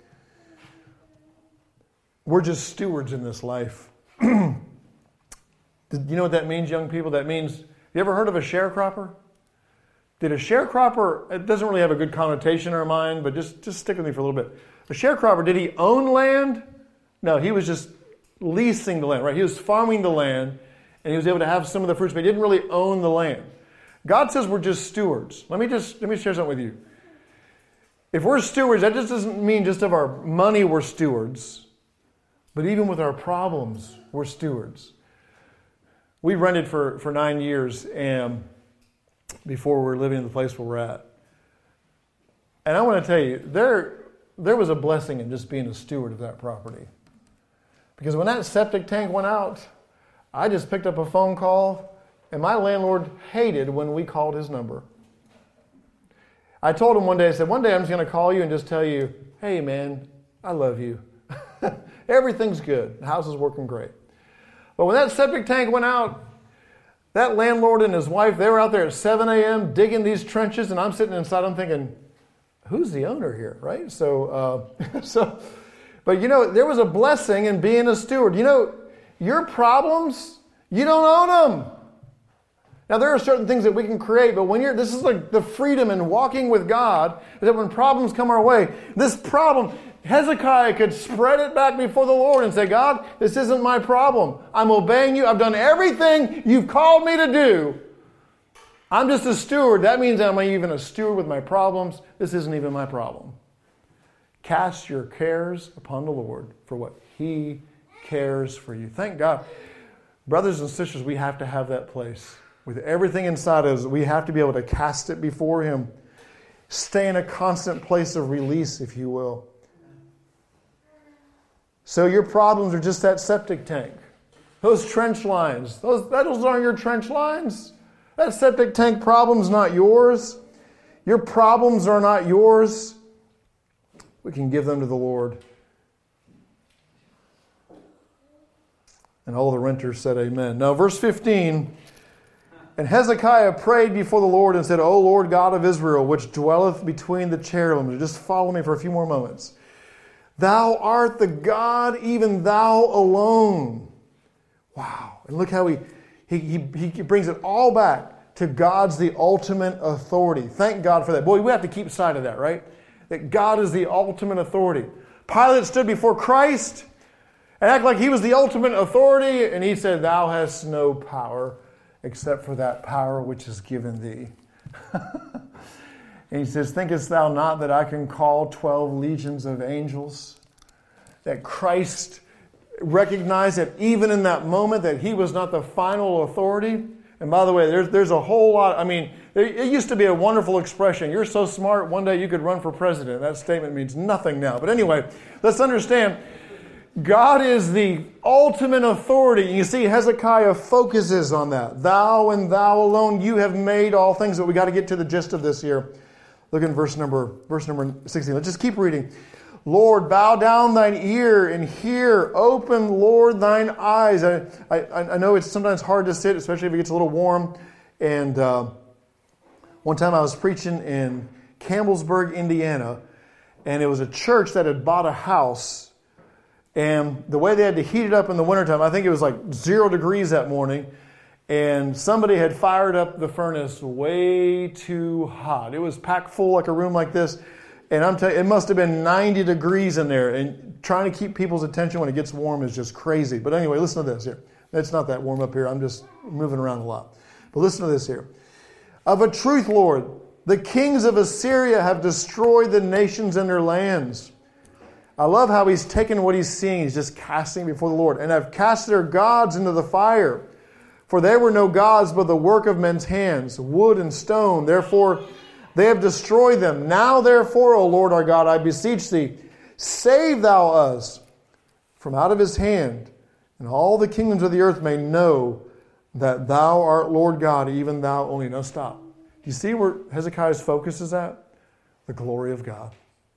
A: We're just stewards in this life. You know what that means, young people? That means, you ever heard of a sharecropper? Did a sharecropper, it doesn't really have a good connotation in our mind, but just stick with me for a little bit. A sharecropper, did he own land? No, he was just leasing the land, right? He was farming the land, and he was able to have some of the fruits, but he didn't really own the land. God says we're just stewards. Let me share something with you. If we're stewards, that just doesn't mean just of our money we're stewards, but even with our problems, we're stewards. We rented for 9 years before we were living in the place where we're at. And I want to tell you, there was a blessing in just being a steward of that property. Because when that septic tank went out, I just picked up a phone call, and my landlord hated when we called his number. I told him one day, I said, one day I'm just going to call you and just tell you, hey man, I love you. Everything's good. The house is working great. But when that septic tank went out, that landlord and his wife, they were out there at 7 a.m. digging these trenches, and I'm sitting inside, I'm thinking, who's the owner here, right? But you know, there was a blessing in being a steward. You know, your problems, you don't own them. Now, there are certain things that we can create, but this is like the freedom in walking with God, is that when problems come our way, this problem, Hezekiah could spread it back before the Lord and say, God, this isn't my problem. I'm obeying you. I've done everything you've called me to do. I'm just a steward. That means I'm even a steward with my problems. This isn't even my problem. Cast your cares upon the Lord, for what? He cares for you. Thank God. Brothers and sisters, we have to have that place. With everything inside us, we have to be able to cast it before him. Stay in a constant place of release, if you will. So your problems are just that septic tank. Those trench lines. Those aren't your trench lines. That septic tank problem's not yours. Your problems are not yours. We can give them to the Lord. And all the renters said amen. Now verse 15. And Hezekiah prayed before the Lord and said, O Lord God of Israel, which dwelleth between the cherubims. Just follow me for a few more moments. Thou art the God, even thou alone. Wow. And look how he brings it all back to God's the ultimate authority. Thank God for that. Boy, we have to keep sight of that, right? That God is the ultimate authority. Pilate stood before Christ and acted like he was the ultimate authority, and he said, "Thou hast no power except for that power which is given thee." And he says, "Thinkest thou not that I can call 12 legions of angels?" That Christ recognized that even in that moment that he was not the final authority. And by the way, there's a whole lot. I mean, it used to be a wonderful expression. You're so smart, one day you could run for president. That statement means nothing now. But anyway, let's understand, God is the ultimate authority. You see, Hezekiah focuses on that. Thou and thou alone, you have made all things. But we got to get to the gist of this here. Look in verse number 16. Let's just keep reading. "Lord, bow down thine ear and hear. Open, Lord, thine eyes." I know it's sometimes hard to sit, especially if it gets a little warm. And one time I was preaching in Campbellsburg, Indiana, and it was a church that had bought a house. And the way they had to heat it up in the wintertime, I think it was like 0 degrees that morning. And somebody had fired up the furnace way too hot. It was packed full like a room like this. And I'm telling you, it must have been 90 degrees in there. And trying to keep people's attention when it gets warm is just crazy. But anyway, listen to this here. It's not that warm up here. I'm just moving around a lot. But listen to this here. "Of a truth, Lord, the kings of Assyria have destroyed the nations and their lands." I love how he's taken what he's seeing. He's just casting before the Lord. "And have cast their gods into the fire. For they were no gods, but the work of men's hands, wood and stone. Therefore, they have destroyed them. Now, therefore, O Lord our God, I beseech thee, save thou us from out of his hand, and all the kingdoms of the earth may know that thou art Lord God, even thou only." Now stop. Do you see where Hezekiah's focus is at? The glory of God.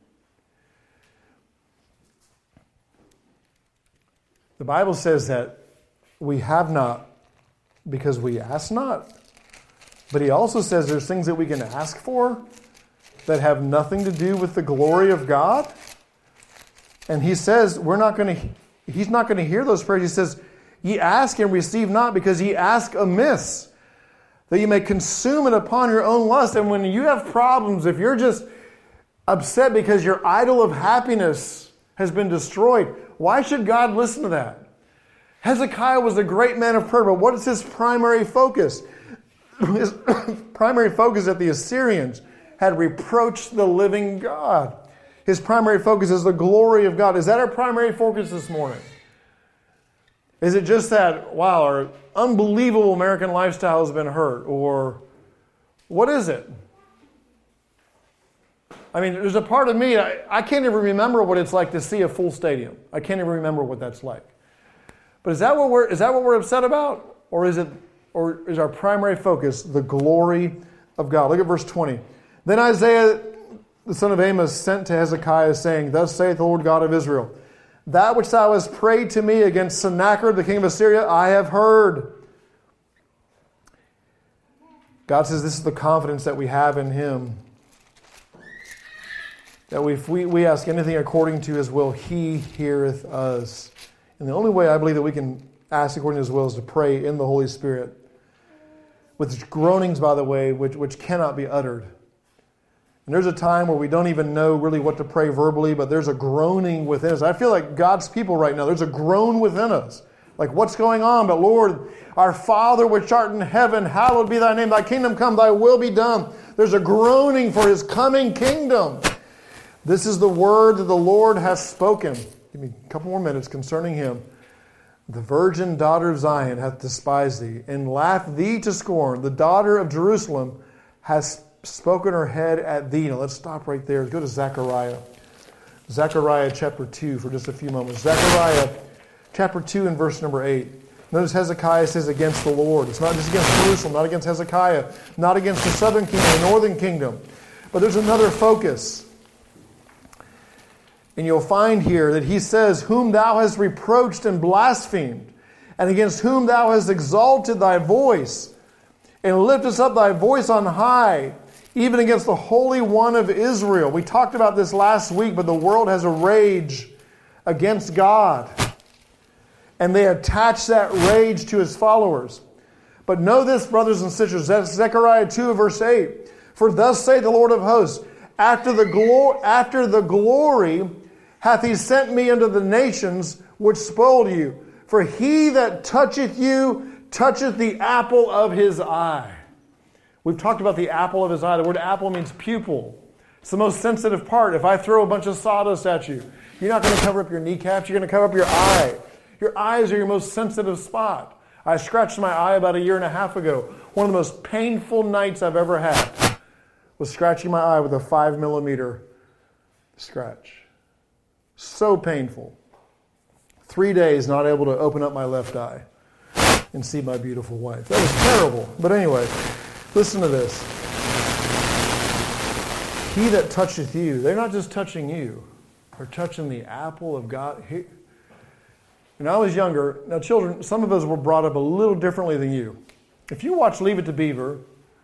A: The Bible says that we have not because we ask not. But he also says there's things that we can ask for that have nothing to do with the glory of God. And he says he's not going to hear those prayers. He says, "Ye ask and receive not, because ye ask amiss, that ye may consume it upon your own lust." And when you have problems, if you're just upset because your idol of happiness has been destroyed, why should God listen to that? Hezekiah was a great man of prayer, but what is his primary focus? His primary focus is that the Assyrians had reproached the living God. His primary focus is the glory of God. Is that our primary focus this morning? Is it just that, wow, our unbelievable American lifestyle has been hurt? Or what is it? I mean, there's a part of me, I can't even remember what it's like to see a full stadium. I can't even remember what that's like. But is that what we're upset about? Or is our primary focus the glory of God? Look at verse 20. "Then Isaiah, the son of Amos, sent to Hezekiah, saying, Thus saith the Lord God of Israel, That which thou hast prayed to me against Sennacherib, the king of Assyria, I have heard." God says this is the confidence that we have in him. That if we ask anything according to his will, he heareth us. And the only way I believe that we can ask according to his will is to pray in the Holy Spirit. With groanings, by the way, which cannot be uttered. And there's a time where we don't even know really what to pray verbally, but there's a groaning within us. I feel like God's people right now, there's a groan within us. Like, what's going on? But Lord, our Father which art in heaven, hallowed be thy name. Thy kingdom come, thy will be done. There's a groaning for his coming kingdom. This is the word that the Lord hath spoken. Give me a couple more minutes concerning him. "The virgin daughter of Zion hath despised thee, and laughed thee to scorn. The daughter of Jerusalem hath spoken her head at thee." Now let's stop right there. Let's go to Zechariah. Zechariah chapter 2 for just a few moments. Zechariah chapter 2 and verse number 8. Notice Hezekiah says against the Lord. It's not just against Jerusalem, not against Hezekiah, not against the southern kingdom, the northern kingdom. But there's another focus. And you'll find here that he says, "Whom thou hast reproached and blasphemed, and against whom thou hast exalted thy voice, and liftest up thy voice on high, even against the Holy One of Israel." We talked about this last week, but the world has a rage against God. And they attach that rage to his followers. But know this, brothers and sisters, that's Zechariah 2 verse 8. "For thus saith the Lord of hosts, after the glory hath he sent me unto the nations which spoiled you. For he that toucheth you toucheth the apple of his eye. We've talked about the apple of his eye. The word apple means pupil. It's the most sensitive part. If I throw a bunch of sawdust at you, you're not going to cover up your kneecaps. You're going to cover up your eye. Your eyes are your most sensitive spot. I scratched my eye about 1.5 years ago. One of the most painful nights I've ever had was scratching my eye with a 5mm scratch. So painful. 3 days not able to open up my left eye and see my beautiful wife. That was terrible. But anyway, listen to this. He that toucheth you, they're not just touching you. They're touching the apple of God. When I was younger, now children, some of us were brought up a little differently than you. If you watch Leave It to Beaver,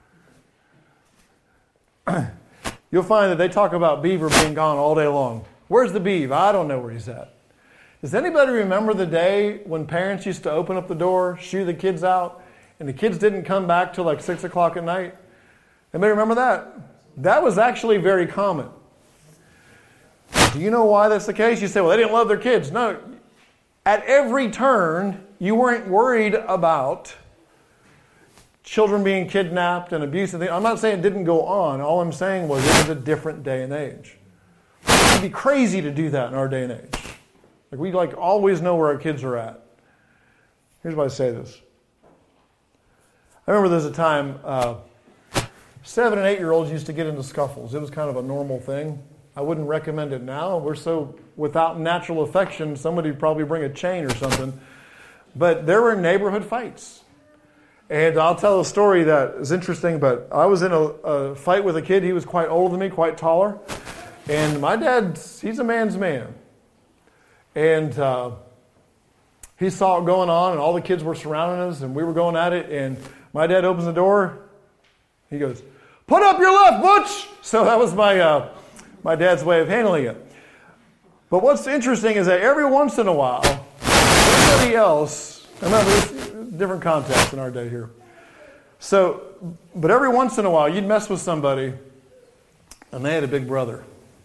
A: you'll find that they talk about Beaver being gone all day long. Where's the Beaver? I don't know where he's at. Does anybody remember the day when parents used to open up the door, shoo the kids out, and the kids didn't come back till like 6 o'clock at night? Anybody remember that? That was actually very common. Do you know why that's the case? You say, well, they didn't love their kids. No. At every turn, you weren't worried about children being kidnapped and abused. I'm not saying it didn't go on. All I'm saying was it was a different day and age. It'd be crazy to do that in our day and age. Like we always know where our kids are at. Here's why I say this. I remember there's a time 7 and 8-year-olds used to get into scuffles. It was kind of a normal thing. I wouldn't recommend it now. We're so without natural affection, somebody would probably bring a chain or something. But there were neighborhood fights. And I'll tell a story that is interesting, but I was in a fight with a kid. He was quite older than me, quite taller. And my dad, he's a man's man. And he saw it going on, and all the kids were surrounding us, and we were going at it. And my dad opens the door. He goes, "Put up your left, Butch!" So that was my dad's way of handling it. But what's interesting is that every once in a while, somebody else, there's different context in our day here. So, but every once in a while, you'd mess with somebody, and they had a big brother.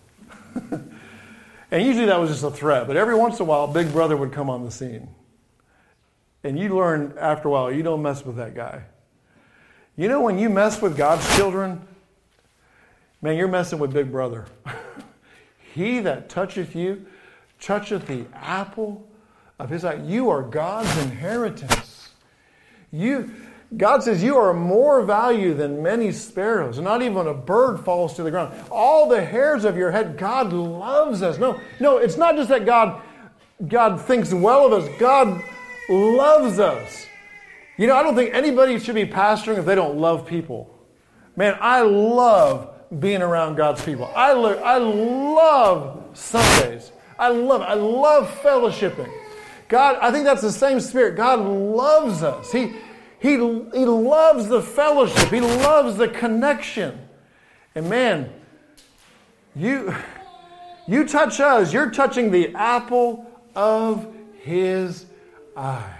A: And usually that was just a threat, but every once in a while, Big Brother would come on the scene. And you learn after a while, you don't mess with that guy. You know, when you mess with God's children, man, you're messing with Big Brother. He that toucheth you, toucheth the apple of his eye. You are God's inheritance. God says you are more value than many sparrows. And not even a bird falls to the ground. All the hairs of your head, God loves us. No, it's not just that God thinks well of us. God loves us. You know, I don't think anybody should be pastoring if they don't love people. Man, I love being around God's people. I love Sundays. I love fellowshipping. God, I think that's the same spirit. God loves us. He loves the fellowship. He loves the connection. And man, you touch us, you're touching the apple of his eye.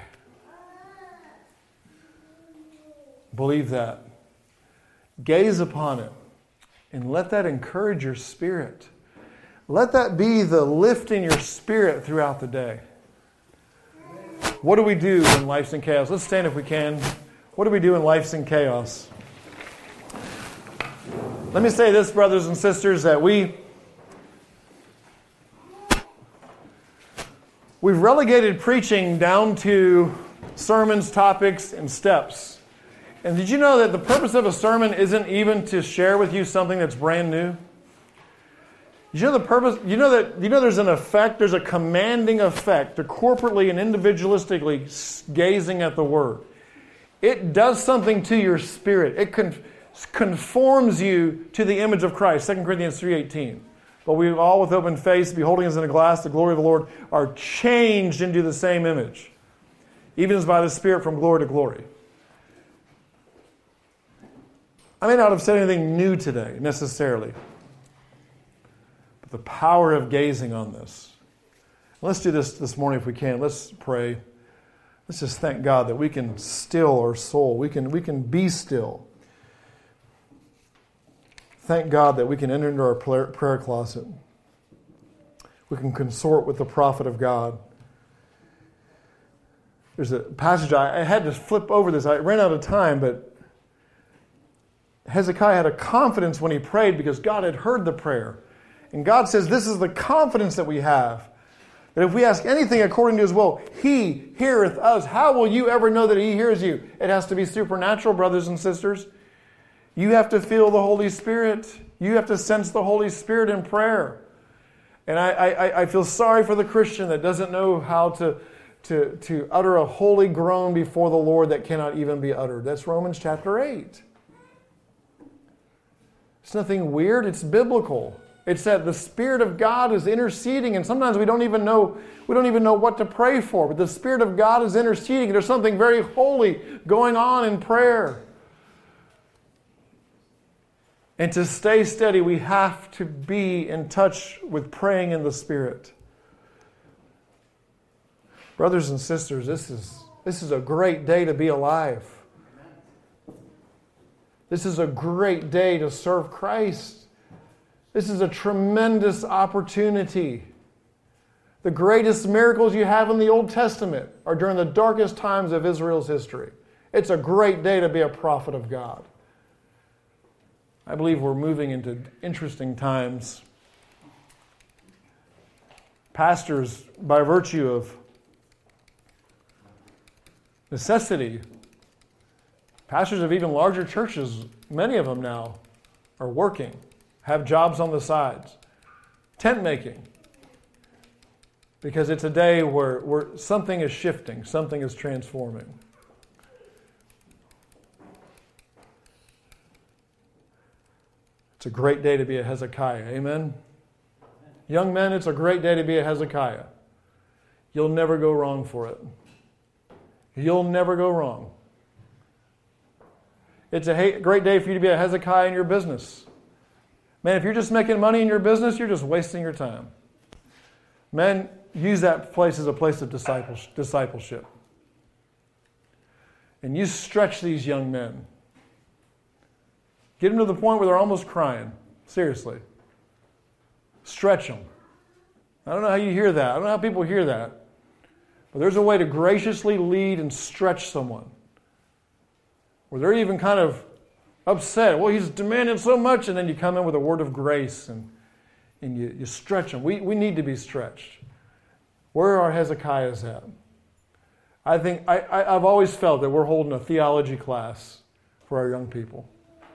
A: Believe that. Gaze upon it. And let that encourage your spirit. Let that be the lift in your spirit throughout the day. What do we do when life's in chaos? Let's stand if we can. What do we do when life's in chaos? Let me say this, brothers and sisters, that we've relegated preaching down to sermons, topics, and steps. And did you know that the purpose of a sermon isn't even to share with you something that's brand new? You know the purpose? You know there's an effect, there's a commanding effect to corporately and individualistically gazing at the Word. It does something to your spirit. It conforms you to the image of Christ. 2 Corinthians 3:18. But we all with open face, beholding as in a glass the glory of the Lord, are changed into the same image, even as by the Spirit from glory to glory. I may not have said anything new today, necessarily. But the power of gazing on this. Let's do this morning if we can. Let's pray. Let's just thank God that we can still our soul. We can be still. Thank God that we can enter into our prayer closet. we can consort with the prophet of God. There's a passage, I had to flip over this. I ran out of time, but Hezekiah had a confidence when he prayed because God had heard the prayer. And God says this is the confidence that we have. That if we ask anything according to His will, He heareth us. How will you ever know that He hears you? It has to be supernatural, brothers and sisters. You have to feel the Holy Spirit. You have to sense the Holy Spirit in prayer. And I feel sorry for the Christian that doesn't know how to utter a holy groan before the Lord that cannot even be uttered. That's Romans chapter 8. It's nothing weird. It's biblical. It's that the Spirit of God is interceding, and sometimes we don't even know what to pray for, but the Spirit of God is interceding. There's something very holy going on in prayer. And to stay steady, we have to be in touch with praying in the Spirit. Brothers and sisters, this is a great day to be alive. This is a great day to serve Christ. This is a tremendous opportunity. The greatest miracles you have in the Old Testament are during the darkest times of Israel's history. It's a great day to be a prophet of God. I believe we're moving into interesting times. Pastors, by virtue of necessity, pastors of even larger churches, many of them now, are working, have jobs on the sides, tent making. Because it's a day where something is shifting, something is transforming. It's a great day to be a Hezekiah. Amen? Young men, it's a great day to be a Hezekiah. You'll never go wrong for it. You'll never go wrong. It's a great day for you to be a Hezekiah in your business. Man, if you're just making money in your business, you're just wasting your time. Men, use that place as a place of discipleship. And you stretch these young men. Get them to the point where they're almost crying. Seriously. Stretch them. I don't know how you hear that. I don't know how people hear that. But there's a way to graciously lead and stretch someone. Where they're even kind of upset. Well, he's demanding so much. And then you come in with a word of grace and you stretch them. We need to be stretched. Where are Hezekiahs at? I think I've always felt that we're holding a theology class for our young people.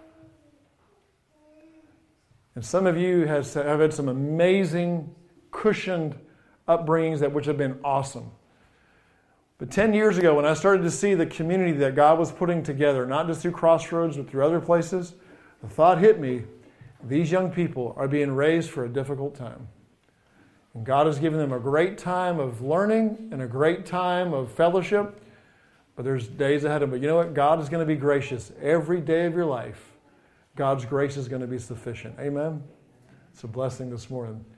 A: And some of you have had some amazing, cushioned upbringings which have been awesome. But 10 years ago, when I started to see the community that God was putting together, not just through Crossroads, but through other places, the thought hit me, these young people are being raised for a difficult time. And God has given them a great time of learning and a great time of fellowship, but there's days ahead of them. But you know what? God is going to be gracious every day of your life. God's grace is going to be sufficient. Amen? It's a blessing this morning.